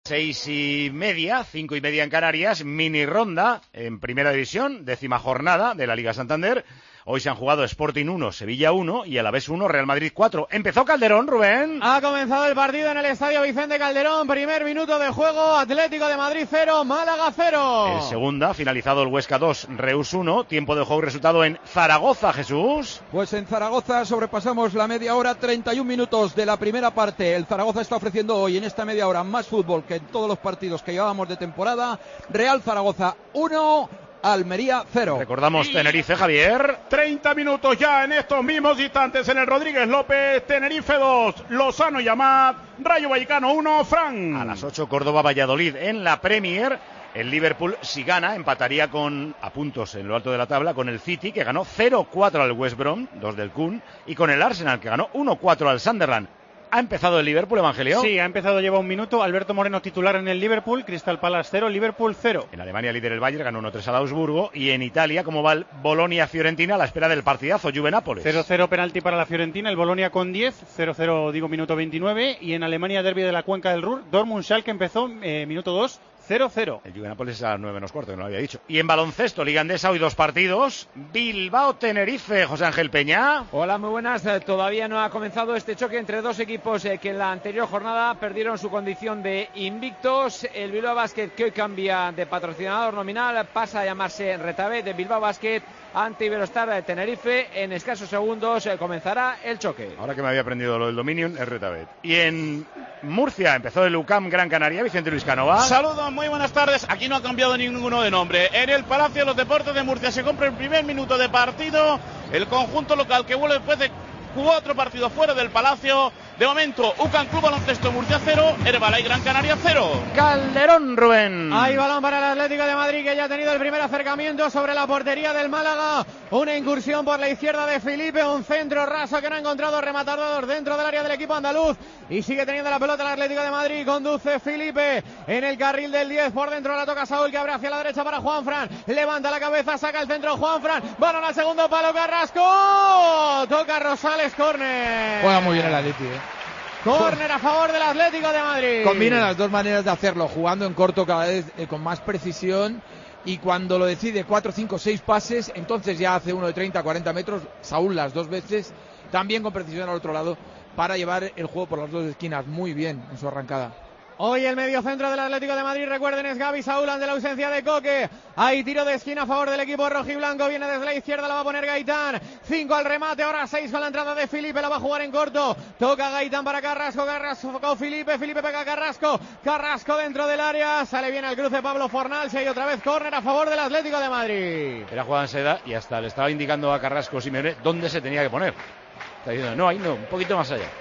6:30, 5:30 en Canarias, mini ronda en Primera División, 10ª jornada de la Liga Santander. Hoy se han jugado Sporting 1, Sevilla 1 y Alavés 1, Real Madrid 4. Empezó Calderón, Rubén. Ha comenzado el partido en el Estadio Vicente Calderón. Primer minuto de juego, Atlético de Madrid 0, Málaga 0. El segunda, finalizado el Huesca 2, Reus 1. Tiempo de juego y resultado en Zaragoza, Jesús. Pues en Zaragoza sobrepasamos la media hora, 31 minutos de la primera parte. El Zaragoza está ofreciendo hoy en esta media hora más fútbol que en todos los partidos que llevábamos de temporada. Real Zaragoza 1, Almería 0. Recordamos Tenerife, Javier. 30 minutos ya en estos mismos instantes en el Rodríguez López. Tenerife 2, Lozano y Amat. Rayo Vallecano 1, Fran. A las 8, Córdoba-Valladolid. En la Premier, el Liverpool, si gana, empataría a puntos en lo alto de la tabla con el City, que ganó 0-4 al West Brom, 2 del Kun, y con el Arsenal, que ganó 1-4 al Sunderland. ¿Ha empezado el Liverpool, Evangelio? Sí, ha empezado, lleva un minuto. Alberto Moreno titular en el Liverpool, Crystal Palace 0, Liverpool 0. En Alemania, líder el Bayern, ganó 1-3 al Augsburgo. Y en Italia, ¿cómo va el Bolonia-Fiorentina a la espera del partidazo? Juve-Nápoles. 0-0 penalti para la Fiorentina, el Bolonia con 10, 0-0 digo minuto 29. Y en Alemania, derbi de la Cuenca del Ruhr, Dortmund-Schalke empezó minuto 2. 0-0. El Juve-Nápoles es a las 9:15, que no lo había dicho. Y en baloncesto, Liga Endesa, hoy 2 partidos. Bilbao-Tenerife, José Ángel Peña. Hola, muy buenas. Todavía no ha comenzado este choque entre dos equipos que en la anterior jornada perdieron su condición de invictos. El Bilbao Basket, que hoy cambia de patrocinador nominal, pasa a llamarse Retabet de Bilbao Basket ante Iberostar de Tenerife. En escasos segundos comenzará el choque. Ahora que me había aprendido lo del Dominion, es Retabet. Y en Murcia empezó el UCAM Gran Canaria, Vicente Luis Canova. Saludos, muy buenas tardes. Aquí no ha cambiado ninguno de nombre. En el Palacio de los Deportes de Murcia se compra el primer minuto de partido. El conjunto local que vuelve después de 4 partidos fuera del Palacio. De momento, UCAM Club Baloncesto Murcia 0, Herbalife Gran Canaria 0. Calderón, Rubén. Hay balón para el Atlético de Madrid, que ya ha tenido el primer acercamiento sobre la portería del Málaga. Una incursión por la izquierda de Felipe, un centro raso que no ha encontrado rematador dentro del área del equipo andaluz. Y sigue teniendo la pelota el Atlético de Madrid. Conduce Felipe en el carril del 10. Por dentro la toca Saúl, que abre hacia la derecha para Juanfran. Levanta la cabeza, saca el centro Juanfran. Balón al segundo palo, Carrasco. Toca Rosales, córner. Juega muy bien el Atleti, Córner a favor del Atlético de Madrid. Combina las dos maneras de hacerlo, jugando en corto cada vez con más precisión, y cuando lo decide 4, 5, 6 pases, entonces ya hace uno de 30, 40 metros, Saúl las 2 veces, también con precisión al otro lado, para llevar el juego por las 2 esquinas, muy bien en su arrancada. Hoy el mediocentro del Atlético de Madrid, recuerden, es Gaby Saúl ante la ausencia de Coque. Hay tiro de esquina a favor del equipo rojiblanco, viene desde la izquierda, la va a poner Gaitán. 5 al remate, ahora 6 con la entrada de Felipe, la va a jugar en corto. Toca Gaitán para Carrasco, Carrasco con Felipe pega a Carrasco. Carrasco dentro del área, sale bien al cruce Pablo Fornals y hay otra vez córner a favor del Atlético de Madrid. Era jugada en seda y hasta le estaba indicando a Carrasco Simeone dónde se tenía que poner. Está diciendo, no, ahí no, un poquito más allá.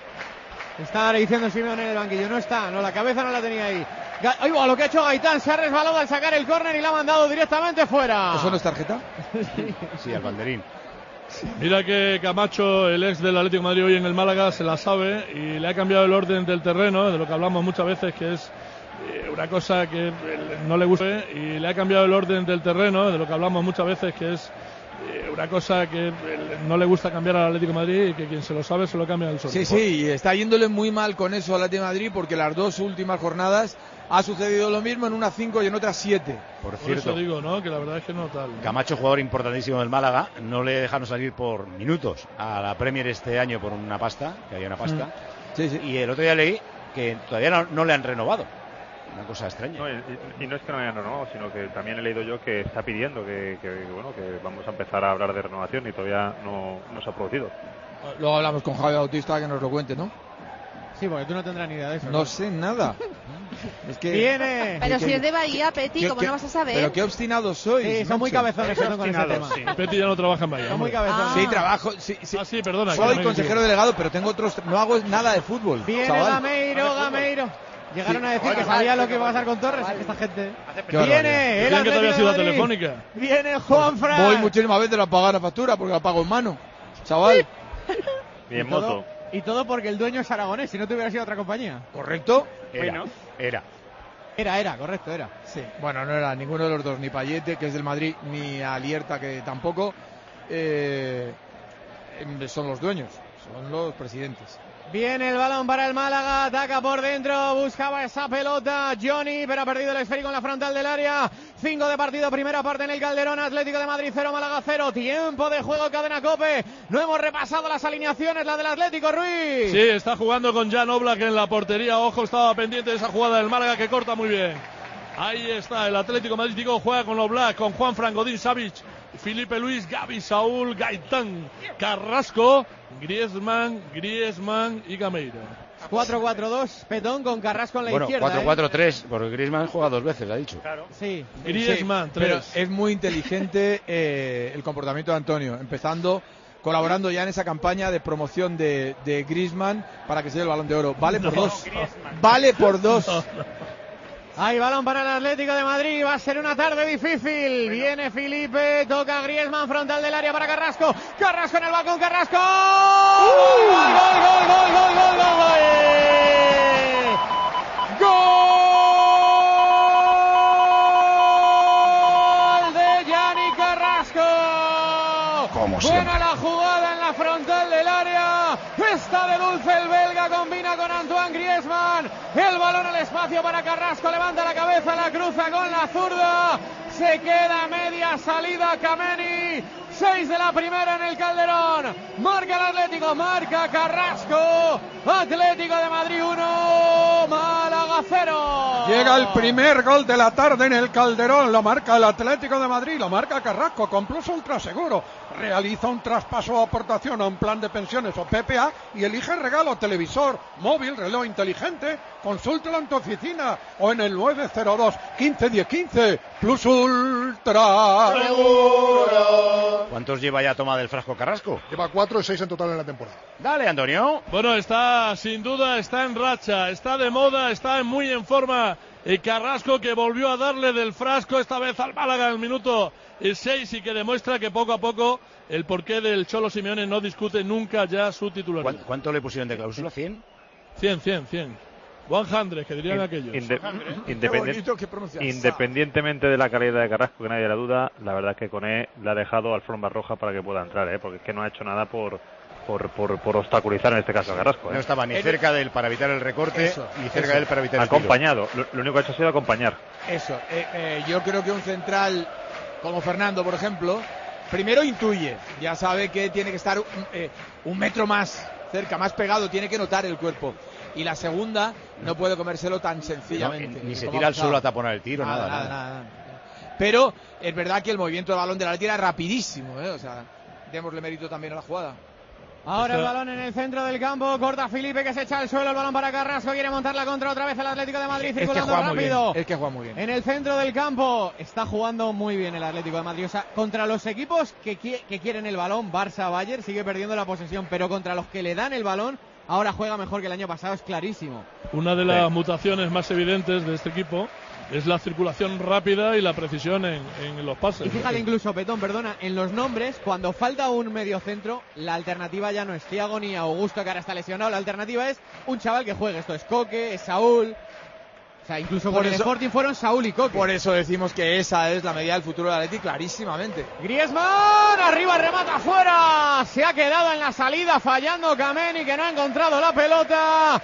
Está diciendo Simeone en el banquillo, no está, no, la cabeza no la tenía ahí. Lo que ha hecho Gaitán, se ha resbalado al sacar el córner y la ha mandado directamente fuera. ¿Eso no es tarjeta? Sí, al banderín. Mira que Camacho, el ex del Atlético de Madrid, hoy en el Málaga se la sabe y le ha cambiado el orden del terreno, de lo que hablamos muchas veces, que es una cosa que no le gusta, y le ha cambiado el orden del terreno, de lo que hablamos muchas veces, que es una cosa que no le gusta cambiar al Atlético de Madrid, y que quien se lo sabe se lo cambia al sol. Sí, y está yéndole muy mal con eso al Atlético de Madrid, porque las 2 últimas jornadas ha sucedido lo mismo, en unas 5 y en otras 7. Por cierto, eso digo, ¿no? Que la verdad es que no tal. Camacho, jugador importantísimo del Málaga, no le dejaron salir por minutos a la Premier este año por una pasta, que había una pasta. Sí. Y el otro día leí que todavía no le han renovado. Una cosa extraña. No, y no es que no hayan renovado, sino que también he leído yo que está pidiendo que vamos a empezar a hablar de renovación y todavía no se ha producido. Luego hablamos con Javier Bautista, que nos lo cuente, ¿no? Sí, porque tú no tendrás ni idea de eso. No sé nada. Es que viene. Pero si es de Bahía, Peti, ¿cómo no vas a saber? Pero qué obstinados sois. Sí, son muy cabezones con ese tema. Sí. Peti ya no trabaja en Bahía. Son muy cabezones. Sí, trabajo. Sí. Sí, perdona. Soy consejero delegado, pero tengo no hago nada de fútbol. Viene Gameiro. Llegaron a decir que sabía lo que iba a pasar con Torres, esta gente. Viene el que todavía sido Madrid. Telefónica. Viene Juanfran. Voy muchísimas veces a pagar la factura porque la pago en mano. Chaval. Y en moto. Y todo porque el dueño es aragonés, si no te hubiera sido otra compañía. ¿Correcto? Era, correcto, era. Sí. Bueno, no era ninguno de los dos, ni Payete, que es del Madrid, ni Alierta, que tampoco. Son los dueños, son los presidentes. Viene el balón para el Málaga, ataca por dentro, buscaba esa pelota Johnny, pero ha perdido el esférico en la frontal del área. 5 de partido, primera parte en el Calderón. Atlético de Madrid 0, Málaga 0. Tiempo de juego, Cadena COPE. No hemos repasado las alineaciones, la del Atlético, Ruiz. Sí, está jugando con Jan Oblak en la portería. Ojo, estaba pendiente de esa jugada del Málaga que corta muy bien. Ahí está el Atlético Madrid, juega con Oblak, con Juanfran, Godín, Savic, Felipe Luis, Gavi, Saúl, Gaitán, Carrasco, Griezmann y Gameiro. 4-4-2, Petón con Carrasco en la izquierda. 4-4-3, porque Griezmann juega 2 veces, ha dicho. Claro. Sí. Griezmann, 3. Pero es muy inteligente el comportamiento de Antonio, colaborando ya en esa campaña de promoción de Griezmann para que se lleve el Balón de Oro. Vale por 2. Vale por 2. Hay balón para el Atlético de Madrid, va a ser una tarde difícil. Viene Felipe, toca Griezmann, frontal del área para Carrasco. Carrasco en el balcón, Carrasco. ¡Gol! ¡Gol de Yannick Carrasco! Buena la jugada en la frontal del área. Está de dulce el belga, combina con Antoine Griezmann. El balón al espacio para Carrasco, levanta la cabeza, la cruza con la zurda. Se queda media salida Kameni. 6 de la primera en el Calderón. Marca el Atlético, marca Carrasco. Atlético de Madrid 1, Málaga 0. Llega el primer gol de la tarde en el Calderón. Lo marca el Atlético de Madrid, lo marca Carrasco con Plus Ultra Seguro. Realiza un traspaso o aportación a un plan de pensiones o PPA y elige regalo, televisor, móvil, reloj inteligente. Consúltelo en tu oficina o en el 902 15 10 15. Plus Ultra Seguro. ¿Cuántos lleva ya toma del frasco Carrasco? Lleva 4 y 6 en total en la temporada. Dale, Antonio. Bueno, sin duda está en racha, está de moda, está muy en forma. Carrasco, que volvió a darle del frasco esta vez al Málaga en el minuto 6 y que demuestra que poco a poco el porqué del Cholo Simeone no discute nunca ya su titularidad. ¿Cuánto le pusieron de cláusula? ¿100? 100. 100, que dirían aquellos. Independientemente de la calidad de Carrasco, que nadie la duda, la verdad es que Koné le ha dejado alfombra roja para que pueda entrar, porque es que no ha hecho nada por obstaculizar en este caso a Carrasco. No estaba ni cerca de él para evitar el recorte, ni cerca de él para evitar el acompañado. Lo único que ha hecho ha sido acompañar. Eso, yo creo que un central como Fernando, por ejemplo, primero intuye, ya sabe que tiene que estar un metro más cerca, más pegado, tiene que notar el cuerpo. Y la segunda, no puede comérselo tan sencillamente. Ni se tira al suelo a taponar el tiro, nada. Pero es verdad que el movimiento del balón de la tira es rapidísimo, o sea, démosle mérito también a la jugada. Ahora el balón en el centro del campo, corta Felipe, que se echa al suelo, el balón para Carrasco, quiere montar la contra otra vez el Atlético de Madrid, circulando rápido. Es que juega muy bien. En el centro del campo está jugando muy bien el Atlético de Madrid, o sea, contra los equipos que quieren el balón, Barça, Bayern, sigue perdiendo la posesión, pero contra los que le dan el balón, ahora juega mejor que el año pasado, es clarísimo. Una de las mutaciones más evidentes de este equipo es la circulación rápida y la precisión en los pases. Y fíjate incluso, Petón, en los nombres, cuando falta un mediocentro, la alternativa ya no es Thiago ni Augusto, que ahora está lesionado, la alternativa es un chaval que juegue. Esto es Coque, es Saúl. O sea, incluso por el Sporting fueron Saúl y Coque. Por eso decimos que esa es la medida del futuro del Atleti, clarísimamente. Griezmann, arriba, remata afuera. Se ha quedado en la salida, fallando Kameni, que no ha encontrado la pelota.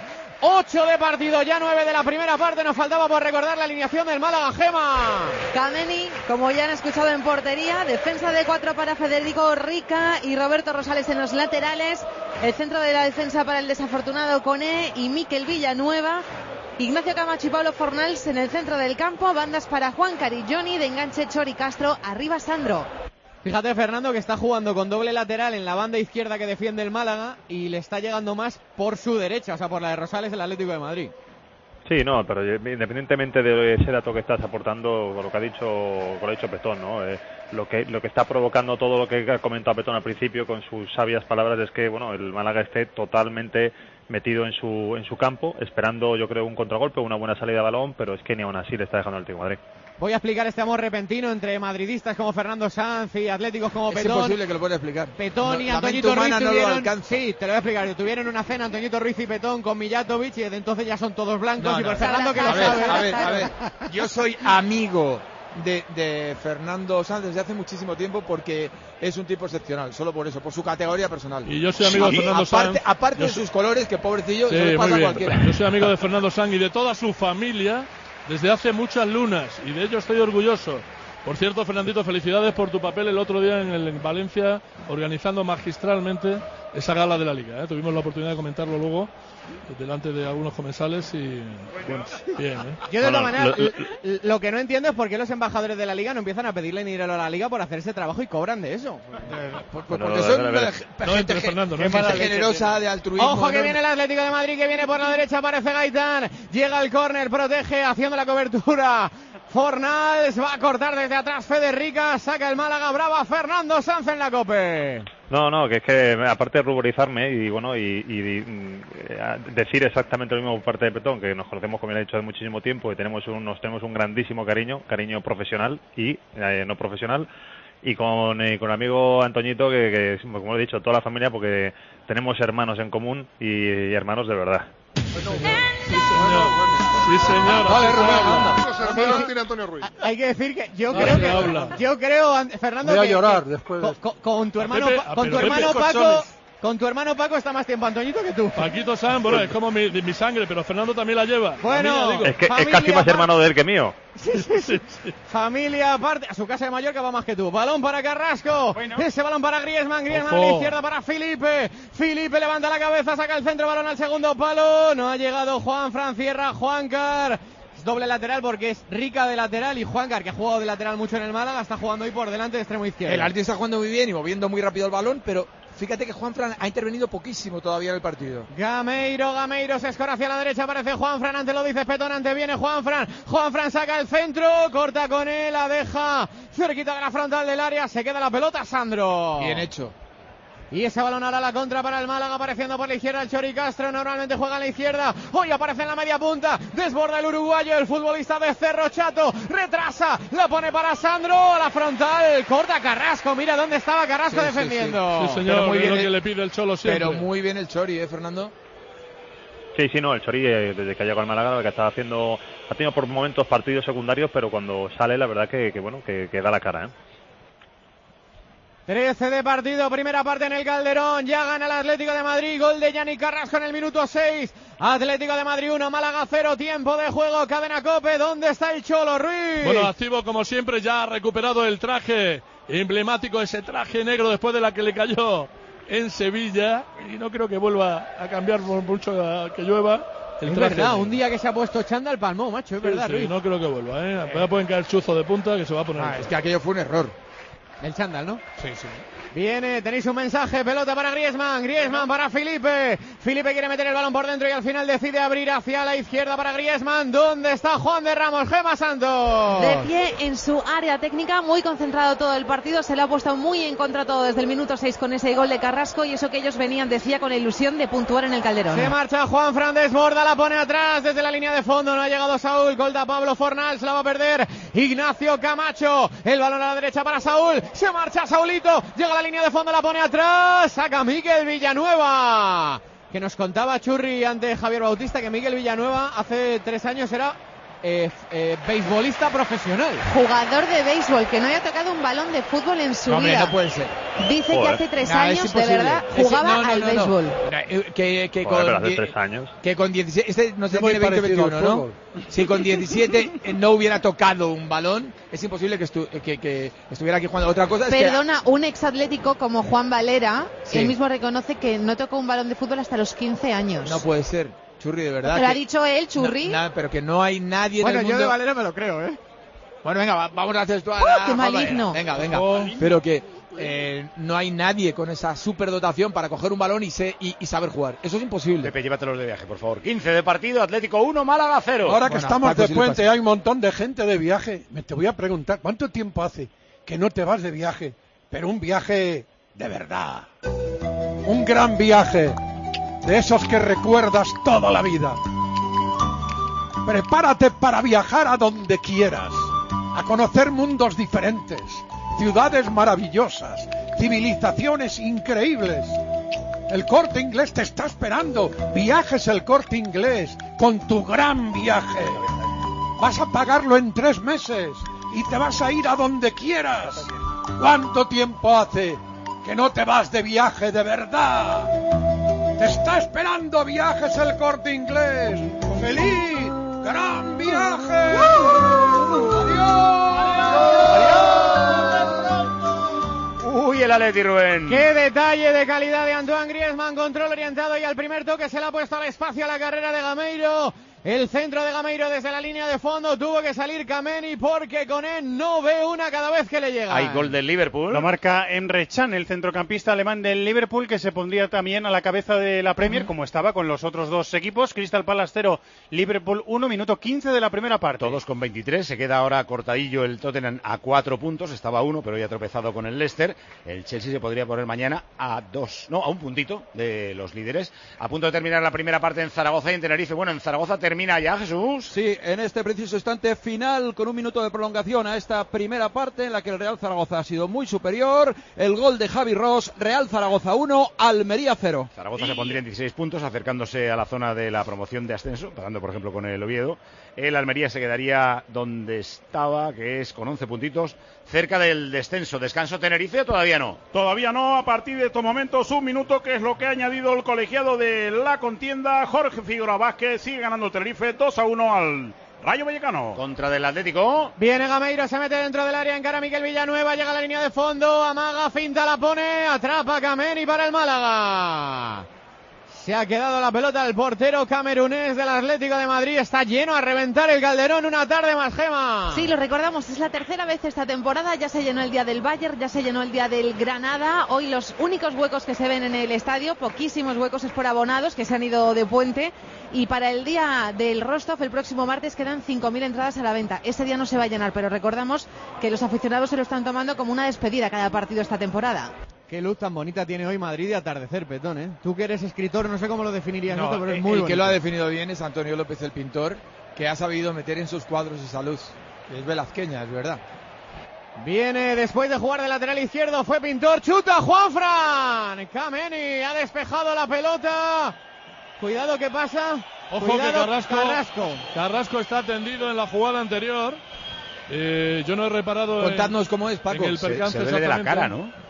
8 de partido, ya 9 de la primera parte. Nos faltaba por recordar la alineación del Málaga, Gema. Kameni, como ya han escuchado, en portería. Defensa de 4 para Federico Rica y Roberto Rosales en los laterales. El centro de la defensa para el desafortunado Koné y Mikel Villanueva. Ignacio Camacho y Pablo Fornals en el centro del campo. Bandas para Juan Carilloni, de enganche Chori Castro. Arriba Sandro. Fíjate, Fernando, que está jugando con doble lateral en la banda izquierda que defiende el Málaga y le está llegando más por su derecha, o sea, por la de Rosales, el Atlético de Madrid. Sí, no, pero independientemente de ese dato que estás aportando, con lo que ha dicho Petón, ¿no? Lo que está provocando todo lo que ha comentado Petón al principio con sus sabias palabras es que, bueno, el Málaga esté totalmente metido en su campo, esperando, yo creo, un contragolpe, una buena salida de balón, pero es que ni aún así le está dejando el Atlético de Madrid. Voy a explicar este amor repentino entre madridistas como Fernando Sanz y atléticos como Petón. Es imposible que lo pueda explicar. Petón y Antoñito Ruiz tuvieron... Sí, te lo voy a explicar. Tuvieron una cena Antoñito Ruiz y Petón con Mijatovic y desde entonces ya son todos blancos. Y por Fernando que lo sabe. A ver. Yo soy amigo de Fernando Sanz desde hace muchísimo tiempo, porque es un tipo excepcional, solo por eso, por su categoría personal. Y yo soy amigo de Fernando Sanz. Aparte de sus colores, que pobrecillo, sí, se le pasa a cualquiera. Yo soy amigo de Fernando Sanz y de toda su familia desde hace muchas lunas, y de ello estoy orgulloso. Por cierto, Fernandito, felicidades por tu papel el otro día en Valencia, organizando magistralmente esa gala de la Liga, ¿eh? Tuvimos la oportunidad de comentarlo luego delante de algunos comensales y bueno, bien, ¿eh? Yo de todas maneras lo que no entiendo es por qué los embajadores de la Liga no empiezan a pedirle dinero a la Liga por hacer ese trabajo y cobran de eso. Porque son gente generosa, de altruismo. Ojo que viene el Atlético de Madrid, que viene por la derecha, aparece Gaitán, llega al córner, protege, haciendo la cobertura Fornals, va a cortar desde atrás Federica, saca el Málaga, brava Fernando Sanz en la COPE. No, que es que aparte de ruborizarme y bueno y decir exactamente lo mismo por parte de Petón, que nos conocemos, como ya he dicho, hace muchísimo tiempo y tenemos un grandísimo cariño profesional y no profesional, y con el amigo Antoñito, que como he dicho, toda la familia, porque tenemos hermanos en común y hermanos de verdad. Sí, señor. Vale, Rubén. Tiene Antonio Ruiz. Hay que decir que yo creo, Fernando, voy a que llorar después. Con tu hermano, con tu hermano Paco está más tiempo Antoñito que tú. Paquito San, bueno, es como mi sangre, pero Fernando también la lleva. Bueno, es casi más hermano de él que mío. Sí. Familia aparte, a su casa de Mallorca va más que tú. Balón para Carrasco. Bueno. Ese balón para Griezmann a la izquierda para Felipe. Felipe levanta la cabeza, saca el centro, balón al segundo palo. No ha llegado Juanfran, cierra Juancar. Doble lateral porque es Rica de lateral y Juancar, que ha jugado de lateral mucho en el Málaga, está jugando hoy por delante de extremo izquierdo. El Atleti está jugando muy bien y moviendo muy rápido el balón, pero fíjate que Juanfran ha intervenido poquísimo todavía en el partido. Gameiro se escora hacia la derecha, aparece Juanfran, antes lo dice Petón, antes viene Juanfran saca el centro, corta con él, la deja cerquita de la frontal del área, se queda la pelota Sandro. Bien hecho. Y ese balón ahora la contra para el Málaga, apareciendo por la izquierda el Chori Castro, normalmente juega a la izquierda, hoy aparece en la media punta, desborda el uruguayo, el futbolista de Cerro Chato, retrasa, la pone para Sandro, a la frontal, corta Carrasco, mira dónde estaba Carrasco defendiendo. Sí, señor, muy bien lo que le pide el Cholo siempre. Pero muy bien el Chori, Fernando. Sí, no, el Chori desde que ha llegado al Málaga, lo que está haciendo, ha tenido por momentos partidos secundarios, pero cuando sale la verdad que da la cara, 13 de partido, primera parte en el Calderón, ya gana el Atlético de Madrid, gol de Yannick Carrasco en el minuto 6, Atlético de Madrid 1, Málaga 0, tiempo de juego, cadena COPE, ¿dónde está el Cholo Ruiz? Bueno, activo como siempre, ya ha recuperado el traje emblemático, ese traje negro después de la que le cayó en Sevilla, y no creo que vuelva a cambiar por mucho que llueva. Es verdad, un día que se ha puesto chándal palmó, macho, es verdad, Ruiz. No creo que vuelva, Ya pueden caer chuzo de punta que se va a poner. Es que aquello fue un error. El chándal, ¿no? Sí. Viene, tenéis un mensaje, pelota para Griezmann para Felipe quiere meter el balón por dentro y al final decide abrir hacia la izquierda para Griezmann. ¿Dónde está Juan de Ramos? Gemma Santos. De pie en su área técnica, muy concentrado todo el partido, se le ha puesto muy en contra todo desde el minuto 6 con ese gol de Carrasco, y eso que ellos venían, decía, con la ilusión de puntuar en el Calderón. Se marcha Juanfran, desborda, la pone atrás desde la línea de fondo, no ha llegado Saúl, gol de Pablo Fornals, la va a perder Ignacio Camacho, el balón a la derecha para Saúl, se marcha Saulito, llega a la línea de fondo, la pone atrás, saca Miguel Villanueva, que nos contaba Churri ante Javier Bautista que Miguel Villanueva hace 3 años era beisbolista profesional. Jugador de béisbol, que no haya tocado un balón de fútbol en su vida. No puede ser. Dice que hace 3 años de verdad jugaba al béisbol. Con hace 3 años. Que con 17, este no se tiene 20-21, ¿no? Si con 17 no hubiera tocado un balón, es imposible que estuviera aquí jugando. Otra cosa es Perdona, un exatlético como Juan Valera, él mismo reconoce que no tocó un balón de fútbol hasta los 15 años. No puede ser, Churri, de verdad. Pero ha dicho él, Churri. Pero que no hay nadie en el mundo. Bueno, yo de Valera me lo creo, Bueno, venga, vamos a hacer esto. ¡Qué maligno! Venga. Pero que no hay nadie con esa superdotación para coger un balón y saber jugar. Eso es imposible. Pepe, llévatelos de viaje, por favor. 15 de partido, Atlético 1, Málaga 0. Ahora que estamos de puente, hay un montón de gente de viaje. Te voy a preguntar, ¿cuánto tiempo hace que no te vas de viaje? Pero un viaje de verdad. Un gran viaje. De esos que recuerdas toda la vida. Prepárate para viajar a donde quieras. A conocer mundos diferentes. Ciudades maravillosas, civilizaciones increíbles. El Corte Inglés te está esperando. Viajes El Corte Inglés con tu gran viaje. Vas a pagarlo en 3 meses y te vas a ir a donde quieras. ¿Cuánto tiempo hace que no te vas de viaje de verdad? Te está esperando Viajes El Corte Inglés. ¡Feliz gran viaje! Uy, el Atleti, Rubén. ¡Qué detalle de calidad de Antoine Griezmann! Control orientado y al primer toque se le ha puesto al espacio a la carrera de Gameiro. El centro de Gameiro desde la línea de fondo, tuvo que salir Kameni porque con él no ve una cada vez que le llega. Hay gol del Liverpool. Lo marca Emre Can, el centrocampista alemán del Liverpool, que se pondría también a la cabeza de la Premier, como estaba con los otros dos equipos. Crystal Palace 0, Liverpool 1, minuto 15 de la primera parte. Todos con 23, se queda ahora cortadillo el Tottenham a 4 puntos, estaba a 1, pero ya ha tropezado con el Leicester. El Chelsea se podría poner mañana a 1 puntito de los líderes. A punto de terminar la primera parte en Zaragoza y en Tenerife. Bueno, en Zaragoza termina ya, Jesús. Sí, en este preciso instante final, con 1 minuto de prolongación a esta primera parte en la que el Real Zaragoza ha sido muy superior. El gol de Javi Ross, Real Zaragoza 1, Almería 0. Zaragoza se pondría en 16 puntos, acercándose a la zona de la promoción de ascenso, pasando por ejemplo con el Oviedo. El Almería se quedaría donde estaba, que es con 11 puntitos, cerca del descenso. ¿Descanso Tenerife o todavía no? Todavía no, a partir de estos momentos 1 minuto, que es lo que ha añadido el colegiado de la contienda. Jorge Figueroa Vázquez sigue ganando Tenerife 2-1 al Rayo Vallecano. Contra del Atlético. Viene Gameiro, se mete dentro del área, encara a Miquel Villanueva, llega a la línea de fondo, amaga, finta, la pone, atrapa Kameni para el Málaga. Se ha quedado la pelota el portero camerunés del Atlético de Madrid. Está lleno a reventar el Calderón. Una tarde más, Gema. Sí, lo recordamos, es la tercera vez esta temporada. Ya se llenó el día del Bayern, ya se llenó el día del Granada. Hoy los únicos huecos que se ven en el estadio, poquísimos huecos, es por abonados que se han ido de puente. Y para el día del Rostov, el próximo martes, quedan 5.000 entradas a la venta. Ese día no se va a llenar, pero recordamos que los aficionados se lo están tomando como una despedida cada partido esta temporada. Qué luz tan bonita tiene hoy Madrid de atardecer, Petón, ¿eh? Tú que eres escritor, no sé cómo lo definirías, no, pero es muy bonito. El que lo ha definido bien es Antonio López, el pintor, que ha sabido meter en sus cuadros esa luz. Es velazqueña, es verdad. Viene después de jugar de lateral izquierdo, fue Pintor, chuta Juanfran. Kameni ha despejado la pelota. Cuidado, ¿qué pasa? Ojo, cuidado, que Carrasco está tendido en la jugada anterior. Yo no he reparado. Contadnos cómo es, Paco. En el percance se duele de la cara, ¿no?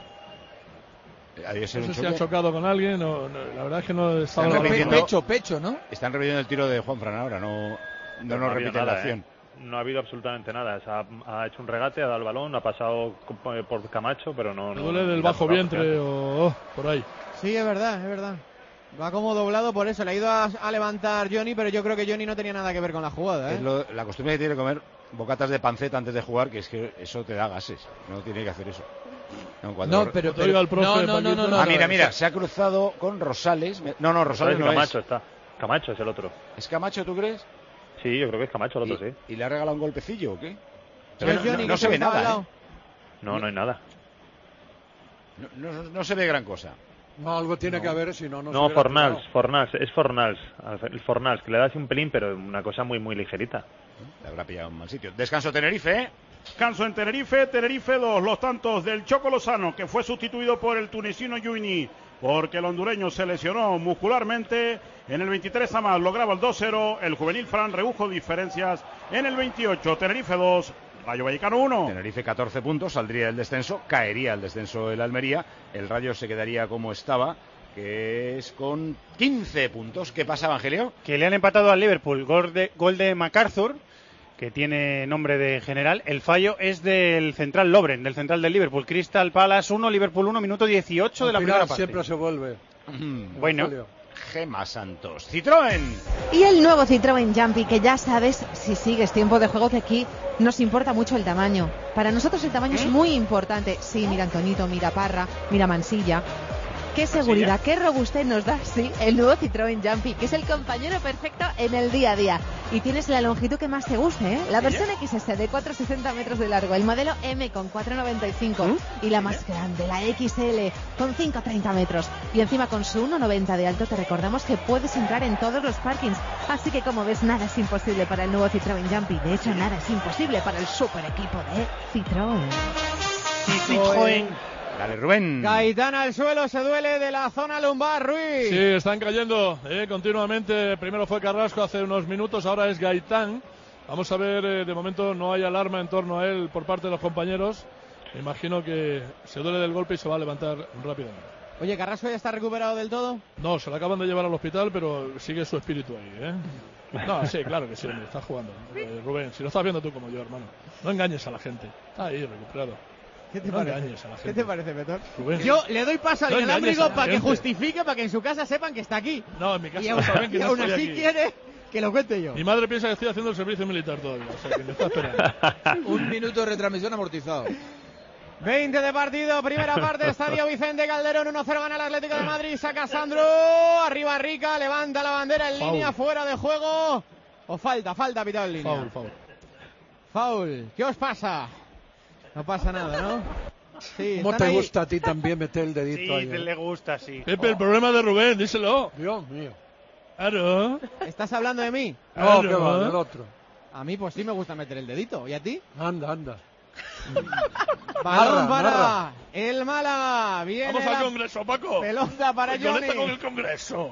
No sé si ha chocado con alguien, la verdad es que no estaba pecho, ¿no? Están reviviendo el tiro de Juanfran ahora, no nos repiten la acción. No ha habido absolutamente nada. Ha hecho un regate, ha dado el balón, ha pasado por Camacho, pero no. Duele del bajo vientre o por ahí. Sí, es verdad. Va como doblado por eso. Le ha ido a levantar Johnny, pero yo creo que Johnny no tenía nada que ver con la jugada, ¿eh? Es la costumbre que tiene comer bocatas de panceta antes de jugar, que es que eso te da gases. No tiene que hacer eso. No, pero mira, se ha cruzado con Rosales. No, Rosales no Camacho es. Está. Camacho es el otro. ¿Es Camacho, tú crees? Sí, yo creo que es Camacho el otro, sí. ¿Y le ha regalado un golpecillo o qué? No se ve nada, ¿eh? No hay nada. No se ve gran cosa. No, algo tiene que haber, si no... No, Fornals, es Fornals. El Fornals, que le da así un pelín, pero una cosa muy, muy ligerita. Le habrá pillado un mal sitio. Descanso Tenerife, ¿eh? Descanso en Tenerife 2, los tantos del Choco Lozano, que fue sustituido por el tunecino Yuini, porque el hondureño se lesionó muscularmente. En el 23 a más lograba el 2-0, el juvenil Fran redujo diferencias en el 28, Tenerife 2, Rayo Vallecano 1. Tenerife 14 puntos, saldría del descenso, caería el descenso el Almería, el Rayo se quedaría como estaba, que es con 15 puntos. ¿Qué pasa, Evangelio? Que le han empatado al Liverpool, gol de MacArthur, que tiene nombre de general. El fallo es del central Lovren, del central del Liverpool. Crystal Palace 1, Liverpool 1, minuto 18 de la primera parte. Siempre se vuelve. Bueno. Gema Santos. Citroën. Y el nuevo Citroën Jumpy, que ya sabes, si sigues tiempo de juego, que aquí nos importa mucho el tamaño. Para nosotros el tamaño es muy importante. Sí, mira Antonito, mira Parra, mira Mansilla. Qué seguridad, qué robustez nos da, sí, el nuevo Citroën Jumpy, que es el compañero perfecto en el día a día. Y tienes la longitud que más te guste, ¿eh? La versión XS de 4,60 metros de largo, el modelo M con 4,95 y la más grande, la XL, con 5,30 metros. Y encima con su 1,90 de alto te recordamos que puedes entrar en todos los parkings. Así que como ves, nada es imposible para el nuevo Citroën Jumpy. De hecho, nada es imposible para el super equipo de Citroën. Citroën. Dale, Rubén. Gaitán al suelo, se duele de la zona lumbar, Ruiz. Sí, están cayendo continuamente. Primero fue Carrasco hace unos minutos, ahora es Gaitán. Vamos a ver, de momento no hay alarma en torno a él por parte de los compañeros. Me imagino que se duele del golpe y se va a levantar rápidamente. Oye, ¿Carrasco ya está recuperado del todo? No, se lo acaban de llevar al hospital, pero sigue su espíritu ahí, ¿eh? No, sí, claro que sí, está jugando. Rubén, si lo estás viendo tú como yo, hermano. No engañes a la gente. Está ahí recuperado. ¿Qué te no parece? Engañes a la gente. ¿Qué te parece, Petón? Rubén. Yo le doy paso al No inalámbrico para que gente. justifique, para que en su casa sepan que está aquí. No, en mi casa Y no saben que y no aún estoy así aquí. quiere que lo cuente yo. Mi madre piensa que estoy haciendo el servicio militar todavía, o sea que me está esperando. 1 minuto de retransmisión amortizado. 20 de partido, primera parte, Estadio Vicente Calderón, 1-0 gana el Atlético de Madrid, saca Sandro, arriba Rica, levanta la bandera en línea, fuera de juego, o falta, pitado en línea. Foul, ¿qué os pasa? No pasa nada, ¿no? Sí, ¿Cómo te ahí. gusta a ti también meter el dedito ahí? Sí, le gusta, sí. Pepe, el problema de Rubén, díselo. Dios mío. Claro. ¿Estás hablando de mí? No, que va, del otro. A mí pues sí me gusta meter el dedito, ¿y a ti? Anda. Balón Narra, para narra. el Málaga. Viene Vamos al la Congreso, Paco. pelota para Johnny. Conecta con el Congreso.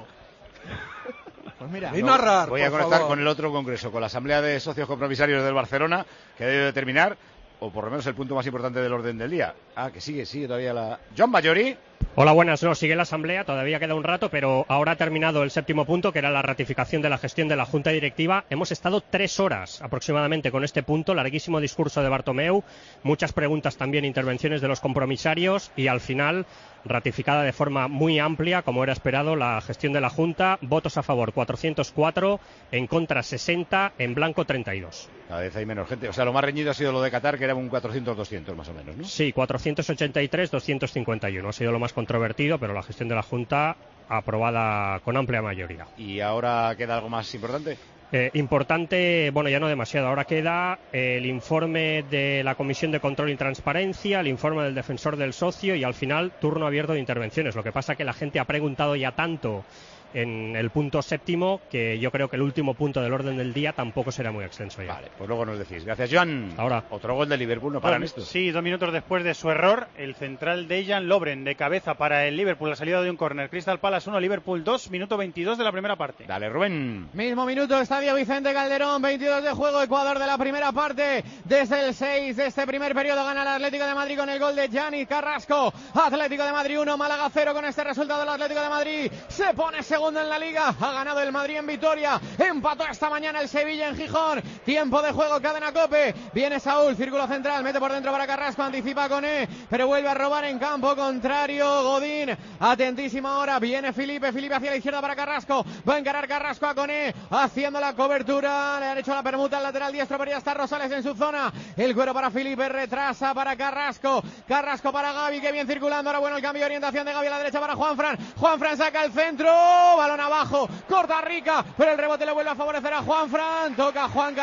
Pues mira, Y narrar, Voy a por conectar favor. con el otro congreso, con la Asamblea de Socios Compromisarios del Barcelona, que debe determinar, o por lo menos el punto más importante del orden del día. Ah, que sigue todavía la... John Bayori. Hola, buenas. No, sigue la asamblea, todavía queda un rato, pero ahora ha terminado el séptimo punto, que era la ratificación de la gestión de la Junta Directiva. Hemos estado 3 horas aproximadamente con este punto, larguísimo discurso de Bartomeu, muchas preguntas también, intervenciones de los compromisarios y al final ratificada de forma muy amplia, como era esperado, la gestión de la Junta. Votos a favor 404, en contra 60, en blanco 32. Cada vez hay menos gente. O sea, lo más reñido ha sido lo de Qatar, que era un 400-200 más o menos, ¿no? Sí, 483, 251. Ha sido lo más controvertido, pero la gestión de la Junta aprobada con amplia mayoría. ¿Y ahora queda algo más importante? Importante, bueno, ya no demasiado. Ahora queda el informe de la Comisión de Control y Transparencia, el informe del Defensor del Socio y al final turno abierto de intervenciones. Lo que pasa que la gente ha preguntado ya tanto en el punto séptimo que yo creo que el último punto del orden del día tampoco será muy extenso ya. Vale, pues luego nos decís. Gracias, Joan. Ahora. Otro gol de Liverpool, no paran esto. Sí, 2 minutos después de su error, el central Dejan Lovren de cabeza para el Liverpool, la salida de un córner. Crystal Palace 1, Liverpool 2, minuto 22 de la primera parte. Dale, Rubén. Mismo minuto, Estadio Vicente Calderón, 22 de juego, Ecuador de la primera parte. Desde el 6 de este primer periodo gana el Atlético de Madrid con el gol de Gianni Carrasco. Atlético de Madrid 1, Málaga 0. Con este resultado el Atlético de Madrid se pone segundo en la Liga. Ha ganado el Madrid en Vitoria, empató esta mañana el Sevilla en Gijón. Tiempo de juego, cadena COPE. Viene Saúl, círculo central, mete por dentro para Carrasco, anticipa con pero vuelve a robar en campo contrario Godín. Atentísimo ahora, viene Felipe hacia la izquierda para Carrasco. Va a encarar Carrasco a Coné, haciendo la cobertura. Le han hecho la permuta al lateral diestro, pero ya está Rosales en su zona. El cuero para Felipe, retrasa para Carrasco. Carrasco para Gavi, que bien circulando. Ahora bueno el cambio de orientación de Gavi a la derecha para Juanfran. Juanfran saca el centro, balón abajo. Corta Rica, pero el rebote le vuelve a favorecer a Juanfran. Toca Juan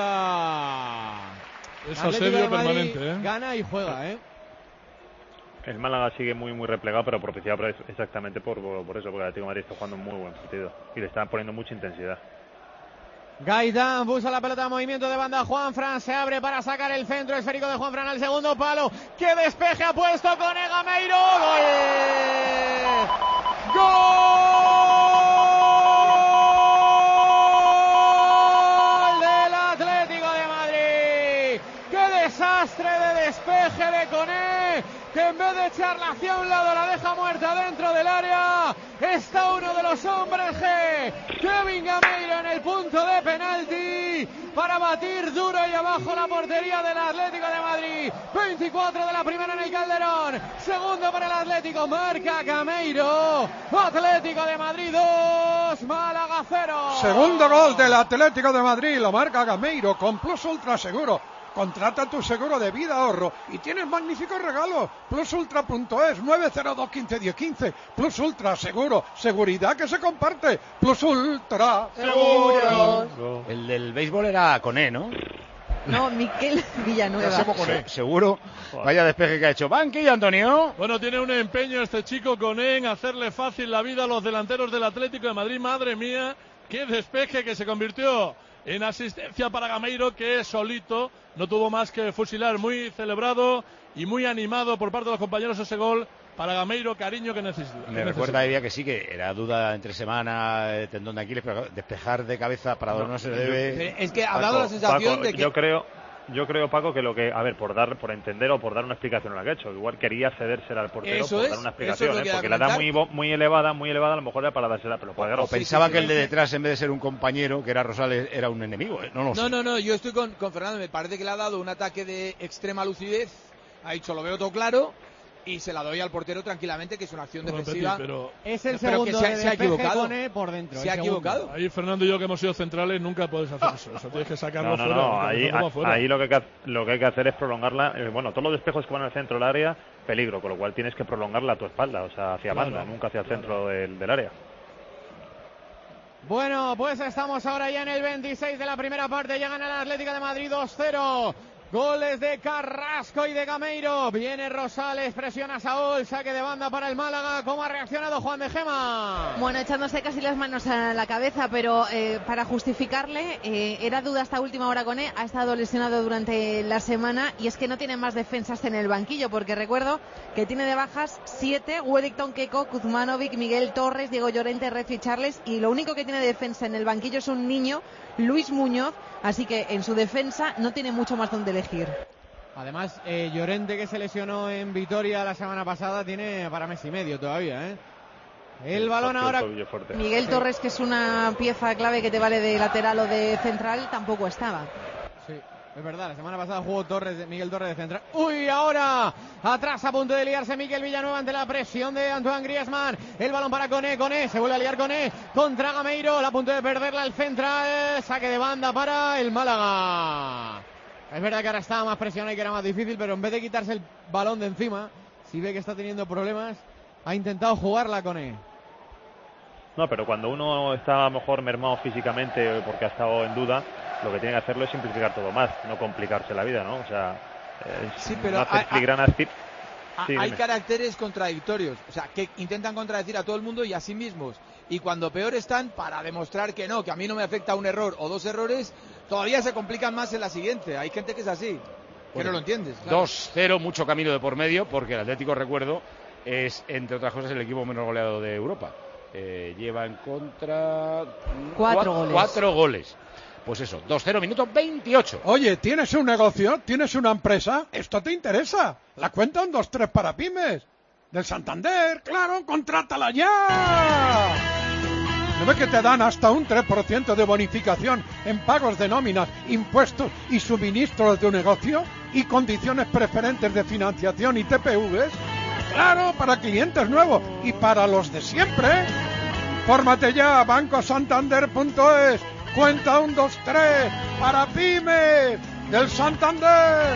Carbanda. Es Atlético asedio de Madrid permanente, ¿eh? Gana y juega, El Málaga sigue muy replegado, pero propiciado exactamente por eso, porque el Atlético de Madrid está jugando un muy buen partido y le están poniendo mucha intensidad. Gaitán busca la pelota, movimiento de banda. Juanfran se abre para sacar el centro esférico de Juanfran al segundo palo. ¡Qué despeje ha puesto con Gameiro! ¡Gol! ¡Gol del Atlético de Madrid! ¡Qué desastre de despeje de Coné! Que en vez de echarla hacia un lado la deja muerta dentro del área. Está uno de los hombres G, Kevin Gameiro, en el punto de penalti para batir duro y abajo la portería del Atlético de Madrid. 24 de la primera en el Calderón, segundo para el Atlético, marca Gameiro. Atlético de Madrid 2, Málaga 0. Segundo gol del Atlético de Madrid, lo marca Gameiro con Plus Ultra Seguro. Contrata tu seguro de vida, ahorro y tienes magníficos regalos. Plusultra.es 902 15 10 15. Plus Ultra Seguro, seguridad que se comparte. Plus Ultra Seguro. El del béisbol era Coné, ¿no? No, Miquel Villanueva. Seguro. Vaya despeje que ha hecho. Banquillo, Antonio. Bueno, tiene un empeño este chico Coné en hacerle fácil la vida a los delanteros del Atlético de Madrid. Madre mía, qué despeje que se convirtió en asistencia para Gameiro, que solito no tuvo más que fusilar. Muy celebrado y muy animado por parte de los compañeros ese gol para Gameiro, cariño que necesita. Me recuerda a que sí, que era duda entre semana, tendón de Aquiles, pero despejar de cabeza para no se debe. Es que ha dado la sensación Paco, de que... Yo creo, Paco, que lo que, a ver, por entender o por dar una explicación a lo que ha hecho, igual quería cedérsela al portero por dar una explicación, porque la da muy elevada, a lo mejor era para dársela, pero o pensaba que el de detrás, en vez de ser un compañero, que era Rosales, era un enemigo. No, yo estoy con Fernando, me parece que le ha dado un ataque de extrema lucidez, ha dicho, lo veo todo claro, y se la doy al portero tranquilamente, que es una acción defensiva. Pero es el segundo que se ha equivocado. Por dentro. Se ha equivocado. Ahí Fernando y yo, que hemos sido centrales, nunca puedes hacer eso. Eso tienes que sacarlo fuera. No, ahí lo que hay que hacer es prolongarla. Todos los despejos que van al centro del área, peligro, con lo cual tienes que prolongarla a tu espalda, o sea, hacia banda, nunca hacia el centro del área. Bueno, pues estamos ahora ya en el 26 de la primera parte. Ya gana la Atlético de Madrid 2-0. Goles de Carrasco y de Gameiro. Viene Rosales, presiona a Saúl, saque de banda para el Málaga. ¿Cómo ha reaccionado Juan de Gema? Bueno, echándose casi las manos a la cabeza, pero para justificarle, era duda hasta última hora con él. Ha estado lesionado durante la semana y es que no tiene más defensas en el banquillo, porque recuerdo que tiene de bajas 7, Wellington, Keco, Kuzmanovic, Miguel Torres, Diego Llorente, Recio y Charles, y lo único que tiene de defensa en el banquillo es un niño, Luis Muñoz, así que en su defensa no tiene mucho más donde elegir. Además, Llorente, que se lesionó en Vitoria la semana pasada, tiene para mes y medio todavía, ¿eh? El balón ahora... Miguel Torres, que es una pieza clave que te vale de lateral o de central, tampoco estaba. Sí, es verdad, la semana pasada jugó Miguel Torres de central. ¡Uy! Ahora, atrás a punto de liarse Mikel Villanueva ante la presión de Antoine Griezmann. El balón para Koné, se vuelve a liar Koné contra Gameiro, a punto de perderla el central. Saque de banda para el Málaga. Es verdad que ahora estaba más presionado y que era más difícil, pero en vez de quitarse el balón de encima, si ve que está teniendo problemas, ha intentado jugarla con él. No, pero cuando uno está a lo mejor mermado físicamente porque ha estado en duda, lo que tiene que hacerlo es simplificar todo más, no complicarse la vida, ¿no? O sea, sí, pero hay caracteres contradictorios, o sea, que intentan contradecir a todo el mundo y a sí mismos. Y cuando peor están, para demostrar que no, que a mí no me afecta un error o dos errores, todavía se complican más en la siguiente. Hay gente que es así, que no lo entiendes. Claro. 2-0, mucho camino de por medio, porque el Atlético, recuerdo, es, entre otras cosas, el equipo menos goleado de Europa. Lleva en contra 4 goles. Pues eso, 2-0, minuto 28. Oye, ¿tienes un negocio? ¿Tienes una empresa? Esto te interesa. La cuenta un 2-3 para pymes. Del Santander, claro, contrátala ya. ¿No ves que te dan hasta un 3% de bonificación en pagos de nóminas, impuestos y suministros de tu negocio? ¿Y condiciones preferentes de financiación y TPVs? Claro, para clientes nuevos y para los de siempre. Fórmate ya, bancosantander.es. Cuenta 1, 2, 3 para pymes del Santander.